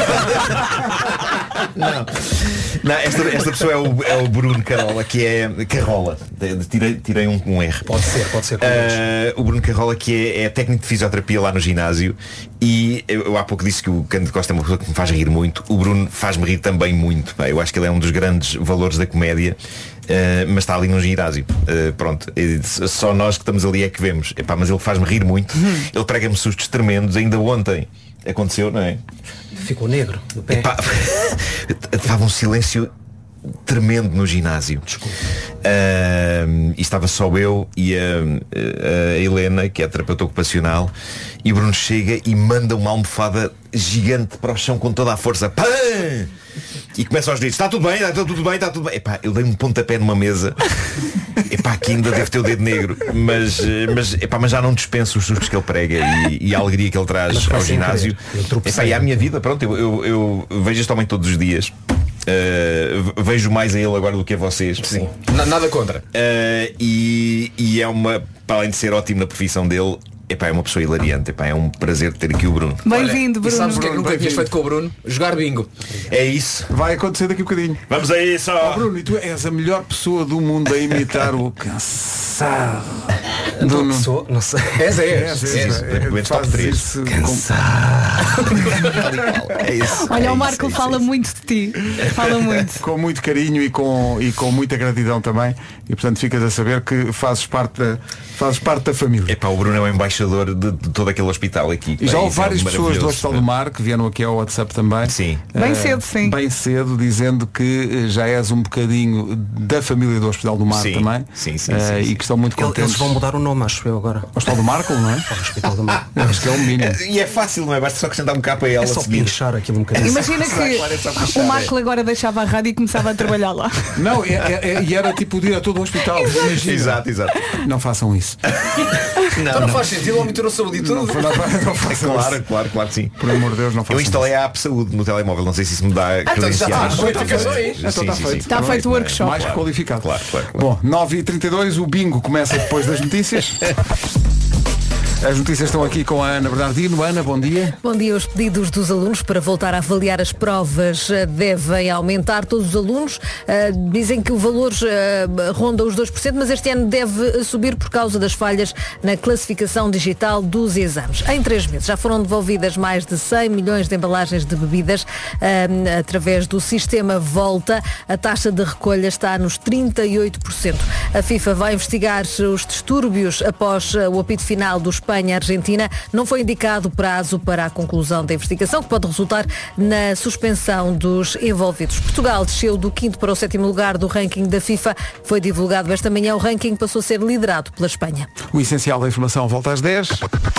Não, não esta, esta pessoa é o, é o Bruno Carola, que é Carrola. Tirei, tirei um, um R. Pode ser, pode ser. Uh, o Bruno Carrola, que é, é técnico de fisioterapia lá no ginásio. E eu, eu há pouco disse que o Cândido Costa é uma pessoa que me faz rir muito. O Bruno faz-me rir também muito. Pá. Eu acho que ele é um dos grandes valores da comédia. Uh, mas está ali num ginásio. Uh, pronto, só nós que estamos ali é que vemos. Epá, mas ele faz-me rir muito. Hum. Ele prega-me sustos tremendos. Ainda ontem aconteceu, não é? Ficou negro no pé. Epá, estava um silêncio tremendo no ginásio. Uh, e estava só eu e a, a Helena, que é a terapeuta ocupacional, e o Bruno chega e manda uma almofada gigante para o chão com toda a força. Pã! E começa aos gritos: está tudo bem, está tudo bem, está tudo bem. Epá, eu dei um pontapé numa mesa. Epá, que ainda deve ter o dedo negro. Mas, mas, epá, mas já não dispenso os sustos que ele prega e, e a alegria que ele traz ao ginásio. Epá, e à minha vida, pronto, eu, eu, eu vejo este homem todos os dias. Uh, vejo mais a ele agora do que a vocês. Sim. Nada contra. Uh, e, e é uma, para além de ser ótimo na profissão dele, epá, é uma pessoa hilariante. Epá, é um prazer ter aqui o Bruno. Bem-vindo, Bruno. E sabes o que é que Bruno, nunca tinhas feito com o Bruno? Jogar bingo. É isso. Vai acontecer daqui a um bocadinho. Vamos a isso. Oh, Bruno, e tu és a melhor pessoa do mundo a imitar o cansado. Do não sou, não sei. És, és. és. Top três. É isso. Olha, o Marco fala muito de ti. Fala muito. Com muito carinho e com, e com muita gratidão também. E portanto ficas a saber que fazes parte da, fazes parte da família. Epá, o Bruno é o embaixador de, de todo aquele hospital aqui. E já houve é várias pessoas do Hospital do Mar que vieram aqui ao WhatsApp também. Sim. Bem uh, cedo, sim. Bem cedo, dizendo que já és um bocadinho da família do Hospital do Mar sim. também. Sim, sim, uh, sim, sim. E que estão muito contentes. Eles vão mudar o nome, acho eu agora. Hospital do Marco, não é? O Hospital do Mar. Acho que é o mínimo. E é fácil, não é? Basta só acrescentar um capa a ela. É só pinchar aquilo um bocadinho. Imagina que o Marco agora deixava a rádio e começava a trabalhar lá. Não, e é, é, era tipo o diretor do hospital. Exato, exato, exato. Não façam isso. Não, então não, não faz sentido, o homem terou saúde e tudo. Não, não, não façam claro, isso. claro, claro que sim. Por amor de Deus, não façam. Eu instalei a app Saúde no telemóvel, não sei se isso me dá ah, credenciais. Então está feito. Então está feito. Está feito o workshop. Mais qualificado. Claro, claro, claro. Bom, nove e trinta e dois, o bingo começa depois das notícias. As notícias estão aqui com a Ana Bernardino. Ana, bom dia. Bom dia. Os pedidos dos alunos para voltar a avaliar as provas devem aumentar. Todos os alunos uh, dizem que o valor uh, ronda os dois por cento, mas este ano deve subir por causa das falhas na classificação digital dos exames. Em três meses já foram devolvidas mais de cem milhões de embalagens de bebidas uh, através do sistema Volta. A taxa de recolha está nos trinta e oito por cento. A FIFA vai investigar os distúrbios após uh, o apito final dos Espanha-Argentina. Não foi indicado prazo para a conclusão da investigação, que pode resultar na suspensão dos envolvidos. Portugal desceu do quinto para o sétimo lugar do ranking da FIFA. Foi divulgado esta manhã. O ranking passou a ser liderado pela Espanha. O essencial da informação volta às dez.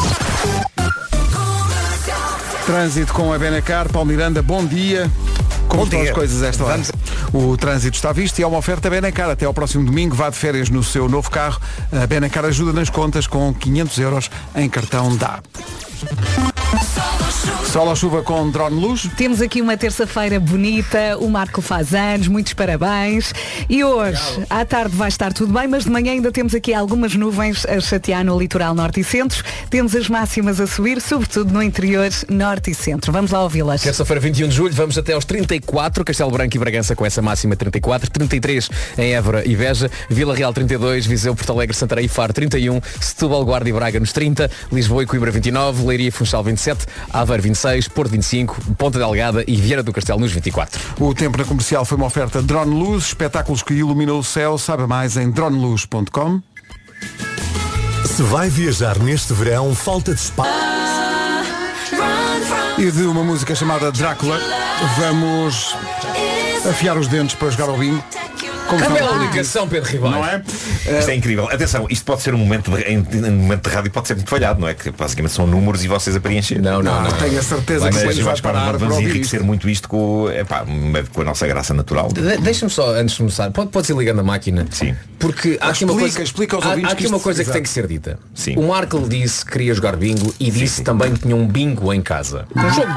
Trânsito com a Benacar. Paulo Miranda, bom dia. Como Bom estão dia. as coisas a esta hora? Vamos. O trânsito está visto e é uma oferta Benacar. Até ao próximo domingo, vá de férias no seu novo carro. A Benacar ajuda nas contas com quinhentos euros em cartão D A P. Sol ou chuva com drone luz. Temos aqui uma terça-feira bonita, o Marco faz anos, muitos parabéns. E hoje, à tarde vai estar tudo bem, mas de manhã ainda temos aqui algumas nuvens a chatear no litoral norte e centro. Temos as máximas a subir, sobretudo no interior norte e centro. Vamos lá ouvi-las. Terça-feira, vinte e um de julho, vamos até aos trinta e quatro, Castelo Branco e Bragança com essa máxima trinta e quatro, trinta e três em Évora e Beja, Vila Real trinta e dois, Viseu, Porto Alegre, Santarém e Faro trinta e um, Setúbal, Guarda e Braga nos trinta, Lisboa e Coimbra vinte e nove, Leiria e Funchal vinte e sete, Aveiro vinte e seis, Porto vinte e cinco, Ponta Delgada e Vieira do Castelo nos vinte e quatro. O tempo na comercial foi uma oferta Drone Luz, espetáculos que iluminam o céu. Saiba mais em drone luz ponto com. Se vai viajar neste verão, falta de espaço. E de uma música chamada Drácula, vamos afiar os dentes para jogar ao bingo. Como que bela ligação, Pedro Ribeiro. Não é? Isto é incrível. Atenção, isto pode ser um momento de, em, em momento de rádio pode ser muito falhado, não é? Que basicamente são números e vocês a preencher. Não, não, não. Tenho a certeza que Mas vai eu acho que parar vamos para enriquecer muito isto com, epá, com a nossa graça natural. De- Deixa-me só, antes de começar, pode, pode ir ligando a máquina? Sim. Porque há aqui Explica, uma coisa, explica aos há, ouvintes há aqui que uma isto- coisa que Exato. tem que ser dita. Sim. O Marco disse que queria jogar bingo e disse também que tinha um bingo em casa. Um jogo.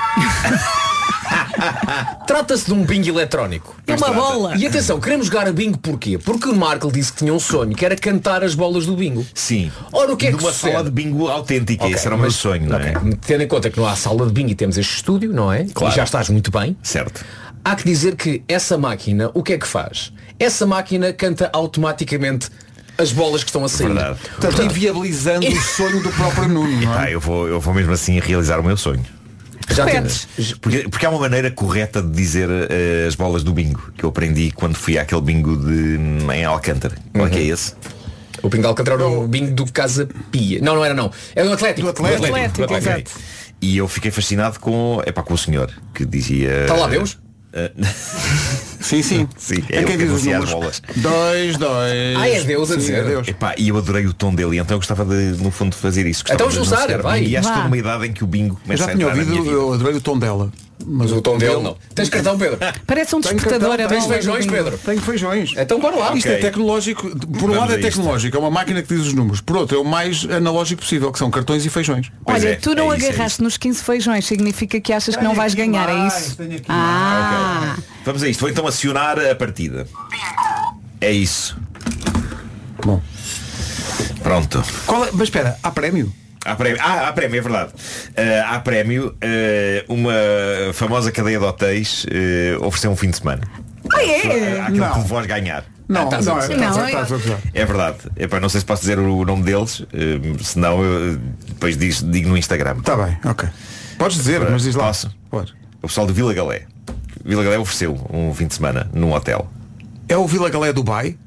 Trata-se de um bingo eletrónico. É uma bola. E atenção, queremos jogar a bingo porquê? Porque o Marco disse que tinha um sonho, que era cantar as bolas do bingo. Sim. Ora, o que é que Numa sucede? sala de bingo autêntica. Ok, Esse era o meu mas- sonho, não é? ok, tendo em conta que não há sala de bingo e temos este estúdio, não é? Claro. E já estás muito bem. Certo. Há que dizer que essa máquina, o que é que faz? Essa máquina canta automaticamente as bolas que estão a sair. Verdade. Portanto, inviabilizando o sonho do próprio Nuno, não Epá, é? eu, vou, eu vou mesmo assim realizar o meu sonho. Já Repetes. temos. Porque, porque há uma maneira correta de dizer eh, as bolas do bingo que eu aprendi quando fui àquele bingo de, em Alcântara. Qual é que é esse? O bingo de Alcântara era o bingo do Casa Pia. Não, não era não. Era do Atlético. Do Atlético. Do Atlético, do exato. E eu fiquei fascinado com, epá, com o senhor que dizia. Está lá Deus? eh, Sim, sim. Sim, é É ele quem que diz os anuncia as números. bolas. Dois, dois. Ah, é Deus a Sim, dizer. é Deus. Epá, e eu adorei o tom dele, então eu gostava de, no fundo, de fazer isso. Gostava Então de vamos usar, anunciar vai. bingo. E acho que Vá. estou numa idade em que o bingo Eu começa já a tinha entrar na minha ouvido, vida. eu adorei o tom dela. Mas O tom dele não. Tens cartão, Pedro? Parece um Tenho despertador. cartão, a tenho bola do feijões, bingo. Pedro? Tenho feijões. Então bora lá. Isto Ok. é tecnológico. Por um Vamos lado é a isto. tecnológico, é uma máquina que diz os números. Por outro, é o mais analógico possível, que são cartões e feijões. Pois Olha, é, tu não é isso, é agarraste isso. nos quinze feijões, significa que achas que não vais ganhar, é isso? Ah, Ok. Vamos a isto, vou então acionar a partida. É isso. Bom. Pronto. Qual é- Mas espera, há prémio? Há prémio, ah, há prémio, é verdade. Ah, há prémio, ah, uma famosa cadeia de hotéis ah, ofereceu um fim de semana. ah é? Aquele Não. que de vós ganhar. Não, Ah, estás não, a é, dizer. estás a- Não, estás a gozar. É verdade. Epá, não sei se posso dizer o nome deles, ah, senão eu depois diz- digo no Instagram. Está bem, ok. Podes dizer, mas diz lá. Posso? Pode. O pessoal de Vila Galé. Vila Galé ofereceu um fim de semana num hotel. É o Vila Galé Dubai?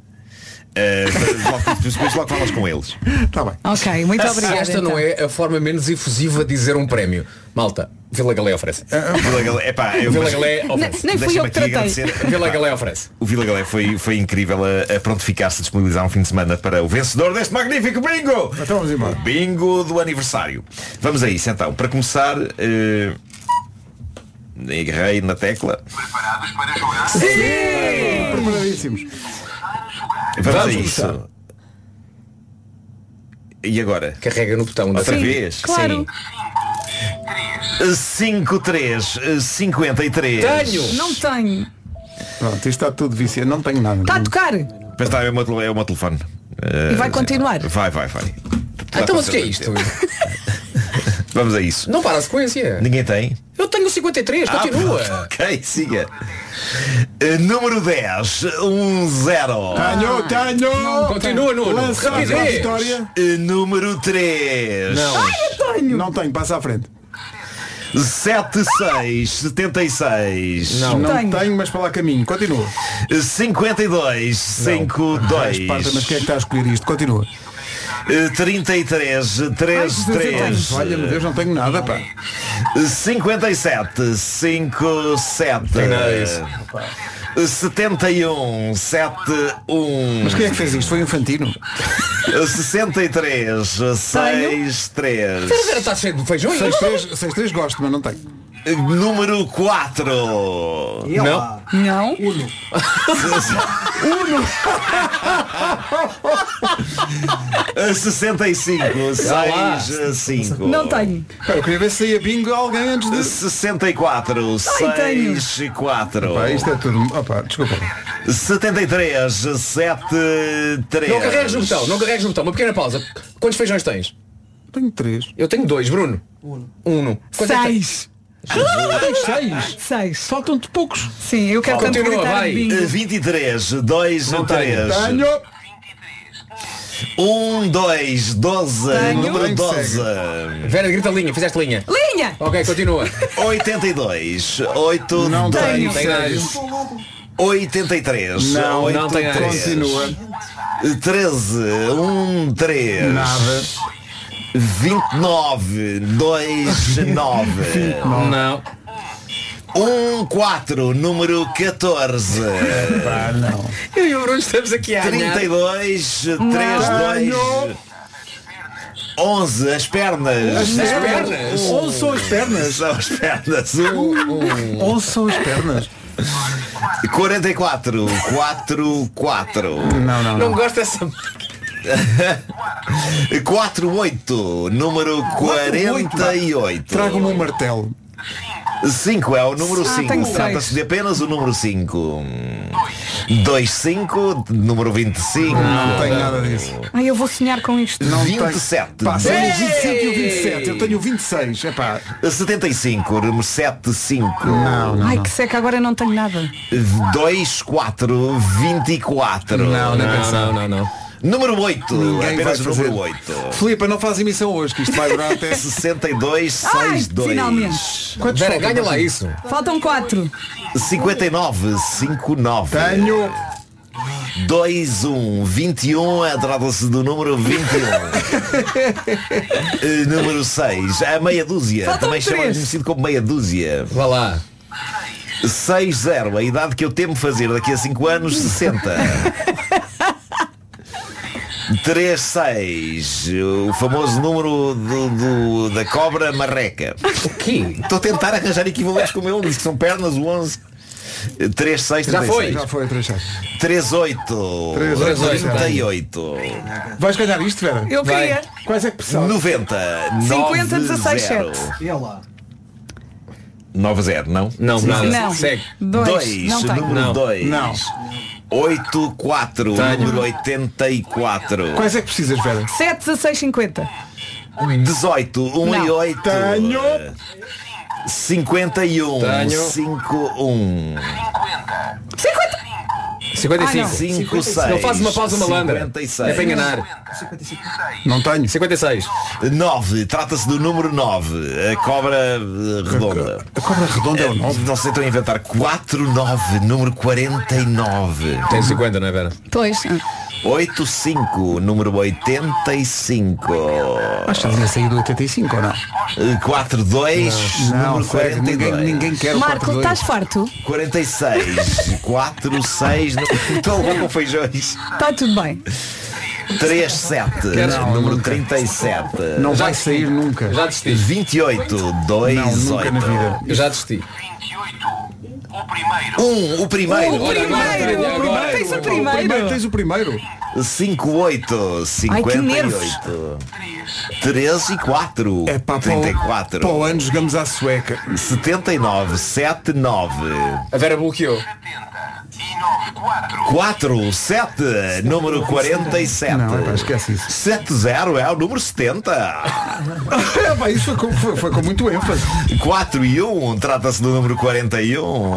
Uh, logo, depois logo falas com eles. Está bem. Ok, muito Se obrigada. esta então. não é a forma menos efusiva de dizer um prémio. Malta, Vila Galé oferece. Vila Galé, epá, eu, Vila mas- Galé oferece. Nem fui eu que Deixa-me aqui tratei. agradecer. Vila Galé oferece. O Vila Galé foi, foi incrível a, a prontificar-se a disponibilizar um fim de semana para o vencedor deste magnífico bingo! Então vamos embora. O bingo do aniversário. Vamos a isso então. Para começar, uh, agarrei na tecla. Preparadíssimos. Vamos, a Vamos isso. começar. E agora? Carrega no botão da Outra frente. vez? Claro. cinco três cinquenta e três. Tenho! Não tenho. Pronto, isto está tudo viciado. Não tenho nada. Está a tocar. Mas tá, é o meu, tele- é o meu telefone. E vai Uh, continuar? Vai, vai, vai. Ah, então mas o que é isto? Vamos a isso. Não para a sequência. Ninguém tem? Eu tenho o cinquenta e três, Ah, continua. pronto, ok, siga. Uh, número dez, um zero. Tenho, tenho. Continua, Nuno. Lançados à Rapidez. vitória. Uh, número três. Não. Tenho. Não tenho, passa à frente. sete seis setenta e seis. Não, tenho. tenho, mas para lá caminho. Continua. cinquenta e dois cinquenta e dois. Ah, Esparta, mas quem é que está a escolher isto? Continua. trinta e três, três, três. Olha-me Deus, não tenho nada, pá. cinquenta e sete, cinco, sete. Tem nada disso. setenta e um, sete, um. Mas quem é que fez isto? Foi um Infantino? sessenta e três, seis, três. Vera está cheio de feijões. seis três gosto, mas não tenho. Número quatro. Não. Não. Uno. Uno. sessenta e cinco, seis, cinco. Não tenho. Eu queria ver se ia bingo alguém antes de... sessenta e quatro, seis, quatro. Opa, isto é tudo... Opa, desculpa. setenta e três, sete, três. Não carregues no botão, não carregues no botão. Uma pequena pausa. Quantos feijões tens? Tenho três. Eu tenho dois, Bruno. Uno. Uno. Seis. Seis. Seis. Faltam-te poucos. Sim, eu quero tanto Continua, gritar vai. bingo. vinte e três, dois, três. Tenho. um, dois, doze, Tenho. número doze. Vera, grita linha, fizeste linha. Linha! Ok, continua. oitenta e dois, oito, Não tenho. dois. oitenta e três, Não, oito, não tem três. Continua. treze, um, três. Nada. vinte e nove, dois, nove. Não. um, quatro, número catorze. Pá, não. Eu e o Bruno estamos aqui a trinta e dois, três, dois. onze, as pernas. As pernas? onze são as pernas. São as pernas. Um, onze são as pernas. quarenta e quatro, quatro, quatro. Não, não, Não não. gosto dessa... quatro, oito, número quarenta e oito. Traga-me um martelo. cinco é o número Ah, cinco. tenho seis. Trata-se de apenas o número cinco. dois, cinco, número vinte e cinco. Não tenho nada disso. Ai, eu vou sonhar com isto. Não vinte e tenho. sete. Pá, são o vinte e cinco e o vinte e sete. Eu tenho o vinte e seis. É pá. setenta e cinco, número setenta e cinco. Não, não. Ai, que seca, agora não tenho nada. dois, quatro, vinte e quatro. Não, nem pensar. Não, não, não. Número oito. Ninguém Apenas vai o número fazer. oito. Filipe, não faz emissão hoje, que isto vai durar até... sessenta e dois, Ai, sessenta e dois. finalmente. Quantos Vera, faltam? ganha lá isso. Faltam quatro. cinquenta e nove, cinquenta e nove. Tenho. dois, um, vinte e um, trata-se do número vinte e um. Eh, número seis, a meia dúzia. Faltam Também chamado três. conhecido como meia dúzia. Vá lá. seis zero, a idade que eu temo fazer daqui a cinco anos, sessenta. três seis, o famoso número do, do- da cobra marreca. O quê? Estou a tentar arranjar equivalentes como ele disse que são pernas, o onze. três seis, Já foi. Já foi, três seis. três oito, três oito. trinta e oito, Vais ganhar isto, Vera? Eu queria. Quais é que precisam? noventa, cinquenta, nove dezasseis, zero. sete. E olha lá. nove zero, não? Não, não. Não. Segue. Dois. dois, Não tenho. número Não. dois. Não. oito quatro, Tenho. número oitenta e quatro. Quais é que precisas, Vera? sete, dezasseis, cinquenta. dezoito, um e Não. oito. Tenho. cinquenta e um, Tenho. cinco um. cinquenta. cinquenta e cinco. cinco seis. Não faz uma pausa malandra. cinquenta e seis. É para enganar. Não tenho. cinquenta e seis. nove, trata-se do número nove, a cobra eh, redonda. A cobra redonda é o nove. Não sei, estou a inventar. quatro nove, número quarenta e nove. Tem cinquenta, não é, Vera? Pois. oito cinco, número oitenta e cinco. Acho que já tinha saído oitenta e cinco ou não? quatro dois, Não, número sério, quarenta e dois. ninguém, ninguém quer o Marco, quatro dois. estás farto? quarenta e seis, quatro seis, estou a levar com feijões. Está tudo bem. três sete, Não, número nunca. trinta e sete. Não vai sair nunca. Já desisti. vinte e oito, dois Não, nunca na oito. vida. Eu já desisti. um, o primeiro. O primeiro. agora. Tens o O primeiro, primeiro. tens o primeiro. cinco oito, cinquenta e nervos. oito. treze e quatro. É pá, trinta e para o- quatro. para o ano jogamos à sueca. setenta e nove, setenta e nove. A Vera bloqueou. quatro sete, número quarenta e sete. Não, é pá, esquece isso. sete zero é o número setenta. É pá, isso foi com, foi, foi com muito ênfase. quatro e um, trata-se do número quarenta e um.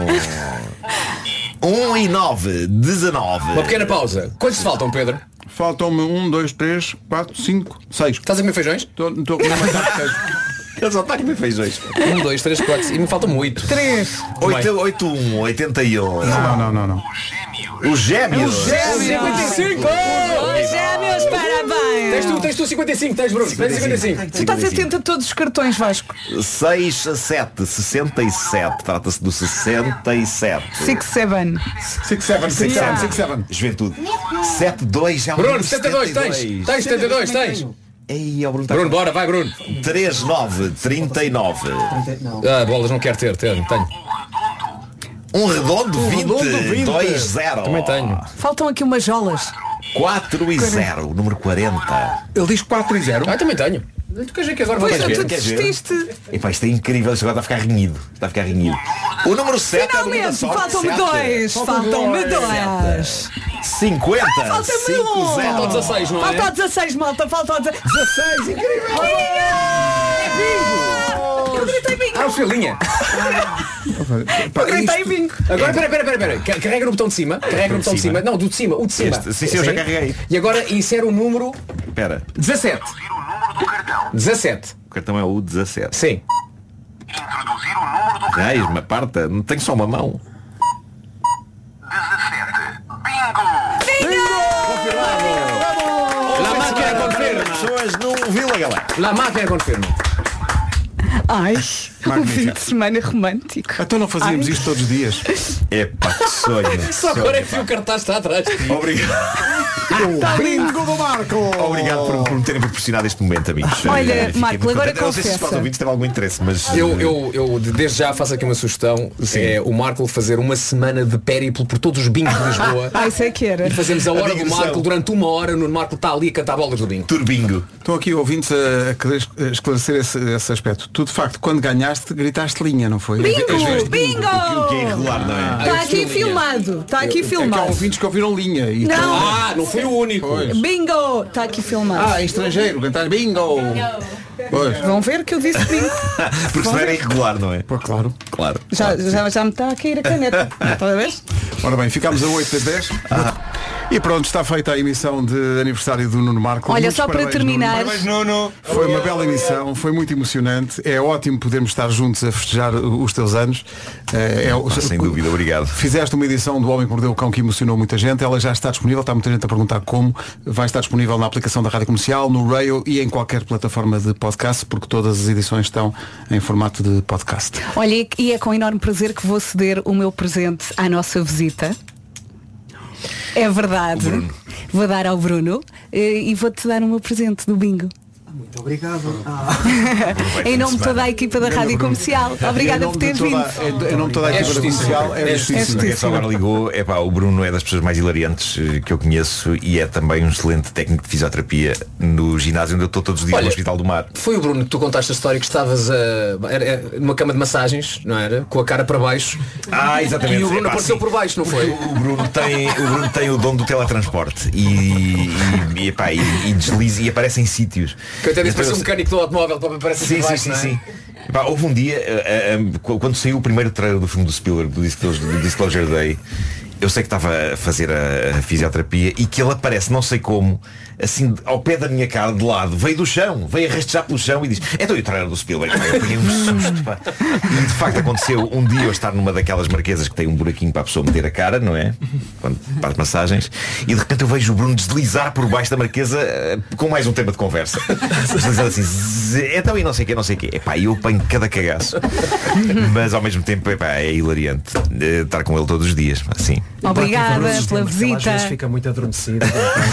um e nove, dezanove. Uma pequena pausa. Quantos te faltam, Pedro? Faltam-me um, dois, três, quatro, cinco, seis. Estás a comer feijões? Estou estou com uma batata de queijo. Ele só está a comer feijões. Um, dois, três, quatro. E me faltam oito. Três. oito um, oitenta e um. Não, não, não, não. Os gêmeos. Gêmeos. cinquenta e cinco! Gêmeos, parabéns! Tens tu, tens tu cinquenta e cinco, tens Bruno, tens cinquenta e cinco. Tu estás atento a todos os cartões, Vasco. seis a sete, sessenta e sete. Trata-se do sessenta e sete. Six, seven. Six, seven, six, seven, six, seven. Juventude. sete, dois. Bruno, setenta e dois, tens. Tens setenta e dois, tens. Ei, Bruno, Bruno, bora, vai, Bruno. três, nove, trinta e nove. Ah, bolas, não quero ter, tenho. tenho. Um redondo, Um vinte, redondo vinte. dois, zero. Também tenho. Faltam aqui umas jolas. quatro e zero, número quarenta. Ele diz quatro e zero. Ah, também tenho. Tu queres ver que agora vai Queres ver? Tu Queres ver? desististe. Epá, isto é incrível, isto agora está a ficar renhido. Está a ficar renhido. O número sete é o número da Finalmente, sorte. faltam-me Sete. dois. Faltam-me dois. cinquenta. Falta-me cinco, um. zero. Falta dezasseis, não é? Falta dezasseis, malta. Falta dezasseis. dezasseis, incrível! Eu gritei bingo. Ah, o filhinha. Eu gritei bingo. Agora, espera, espera, espera, espera. Carrega no botão de cima. Carrega no botão de cima. Não, do de cima. O de cima. Este, sim, sim, eu já carreguei. E agora insere o número Espera, dezassete. dezassete. o cartão é o dezassete. Sim. Reis, uma parta, não tenho só uma mão. La máquina confirma. Pessoas no Vila Galé. La máquina confirma. Ai, um fim de semana romântico. Então não fazíamos Ai. isto todos os dias. Epá, que sonho. Só agora é que o cartaz está atrás. Obrigado. Bingo do Marco! Obrigado por, por me terem proporcionado este momento, amigos. Olha, Eh, fiquei Marco, muito agora contente. Eu não sei se os confessa. quatro ouvintes têm algum interesse, mas Eu, eu, eu desde já faço aqui uma sugestão. É o Marco fazer uma semana de périplo por todos os bingos de Lisboa. Ai, sei que era. E fazemos a hora do digressão. Marco durante uma hora. No Marco está ali a cantar bolas do bingo. Turbingo. Estão aqui ouvintes a, a querer esclarecer esse, esse aspecto. Tu, de facto, quando ganhaste, gritaste linha, não foi? Bingo! Às vezes- Bingo! O que é irregular, não é? Está aqui filmado. Está aqui É que há filmado. ouvintes que ouviram linha. E Não. tu- Ah, não foi o único. Pois. Bingo! Está aqui filmado. Ah, em estrangeiro, cantar bingo! Pois. Vão ver que eu disse bingo. Porque senão era irregular, não é? Pô, claro. Claro. Já, já, já me está a cair a caneta. Toda vez? Ora bem, ficámos a oito das dez. E pronto, está feita a emissão de aniversário do Nuno Marco. Olha, Muitos só para parabéns, terminar. Nuno. Nuno. Foi uma bela emissão, foi muito emocionante. É ótimo podermos estar juntos a festejar os teus anos. É, é, Ah, sem dúvida, obrigado. Fizeste uma edição do Homem que Mordeu o Cão que emocionou muita gente. Ela já está disponível, está muita gente a perguntar como. Vai estar disponível na aplicação da Rádio Comercial, no Rail e em qualquer plataforma de podcast, porque todas as edições estão em formato de podcast. Olha, e é com enorme prazer que vou ceder o meu presente à nossa visita. É verdade. Vou dar ao Bruno eh, e vou-te dar o meu presente do bingo. Muito obrigado. Ah. Em nome de toda a equipa da Rádio Comercial. Obrigada por teres vindo. Em nome de toda a equipa da Comercial, é justíssimo. Quem só agora ligou, é pá, o Bruno é das pessoas mais hilariantes eh, que eu conheço e é também um excelente técnico de fisioterapia no ginásio onde eu estou todos os dias Olha, no Hospital do Mar. Foi o Bruno que tu contaste a história que estavas a, era, era numa cama de massagens, não era? Com a cara para baixo. Ah, exatamente. E o Bruno Epá, apareceu sim. por baixo, não foi? O Bruno tem, o Bruno tem o dom do teletransporte e, e, epá, e, e desliza e aparece em sítios. Que eu até disse Então, parece um mecânico do automóvel para aparecer Sim, por sim, baixo, sim, não é? sim. Epá, houve um dia, uh, uh, um, quando saiu o primeiro trailer do filme do Spielberg, do Disclosure, do Disclosure Day, eu sei que estava a fazer a, a fisioterapia e que ele aparece, não sei como, assim, ao pé da minha cara, de lado, veio do chão, veio a rastejar pelo chão e diz, então e o trailer do Spielberg? Eu peguei um susto, pá. E de facto aconteceu um dia eu estar numa daquelas marquesas que tem um buraquinho para a pessoa meter a cara, não é? Quando, para as massagens, e de repente eu vejo o Bruno deslizar por baixo da marquesa uh, com mais um tema de conversa. Deslizando assim, zzz, então e não sei o que, não sei o que. Epá, eu apanho cada cagaço. Mas ao mesmo tempo, epá, é hilariante uh, estar com ele todos os dias, assim. Obrigada pela Às vezes visita. fica muito adormecido.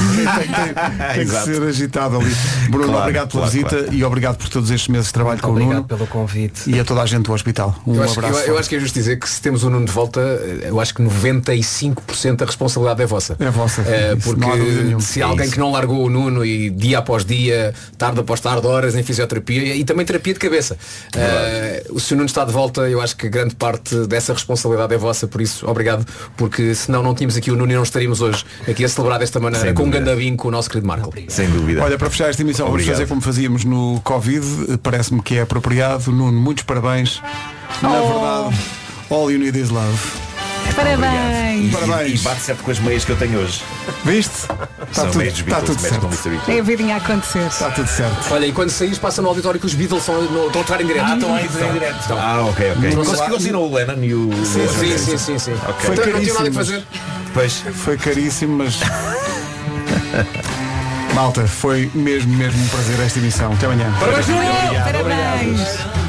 Tem que ser agitado ali. Bruno, Claro, obrigado pela claro, visita claro. e obrigado por todos estes meses de trabalho com o Obrigado Nuno pelo convite. e a toda a gente do hospital. Um Eu acho, abraço. eu, eu acho que é justo dizer que se temos o Nuno de volta, eu acho que noventa e cinco por cento da responsabilidade é vossa. É vossa. Eh, Isso não há dúvida porque nenhuma. se É alguém isso. que não largou o Nuno e dia após dia, tarde após tarde, horas em fisioterapia e também terapia de cabeça. Eh, o se o Nuno está de volta, eu acho que grande parte dessa responsabilidade é vossa, por isso, obrigado, porque senão não tínhamos aqui o Nuno e não estaríamos hoje aqui a celebrar desta maneira Sem com um dúvida. gandabinho com o nosso querido Marco. Sem dúvida. Olha, para fechar esta emissão, vamos Obrigado. fazer como fazíamos no Covid. Parece-me que é apropriado. Nuno, muitos parabéns. Na Oh. verdade, all you need is love. Parabéns. E, Parabéns. e bate certo com as meias que eu tenho hoje. Viste? Está São tudo, meias dos está Beatles, tudo meias com certo. Mister Beatles. É a vidinha a acontecer. Está tudo certo. Olha, e quando saís passa no auditório que os Beatles são, no, estão a tocar em direto. Ah, estão aí em direto. Ah, ok, ok. Trouxe Conseguiu lá- assinar o Lennon e o... Sim, sim, sim, sim, sim. Ok. Foi Então, não tinha nada caríssimo, que fazer. Pois. Foi caríssimo, mas Malta, foi mesmo, mesmo um prazer esta emissão. Até amanhã. Parabéns, Obrigado, Parabéns. obrigado.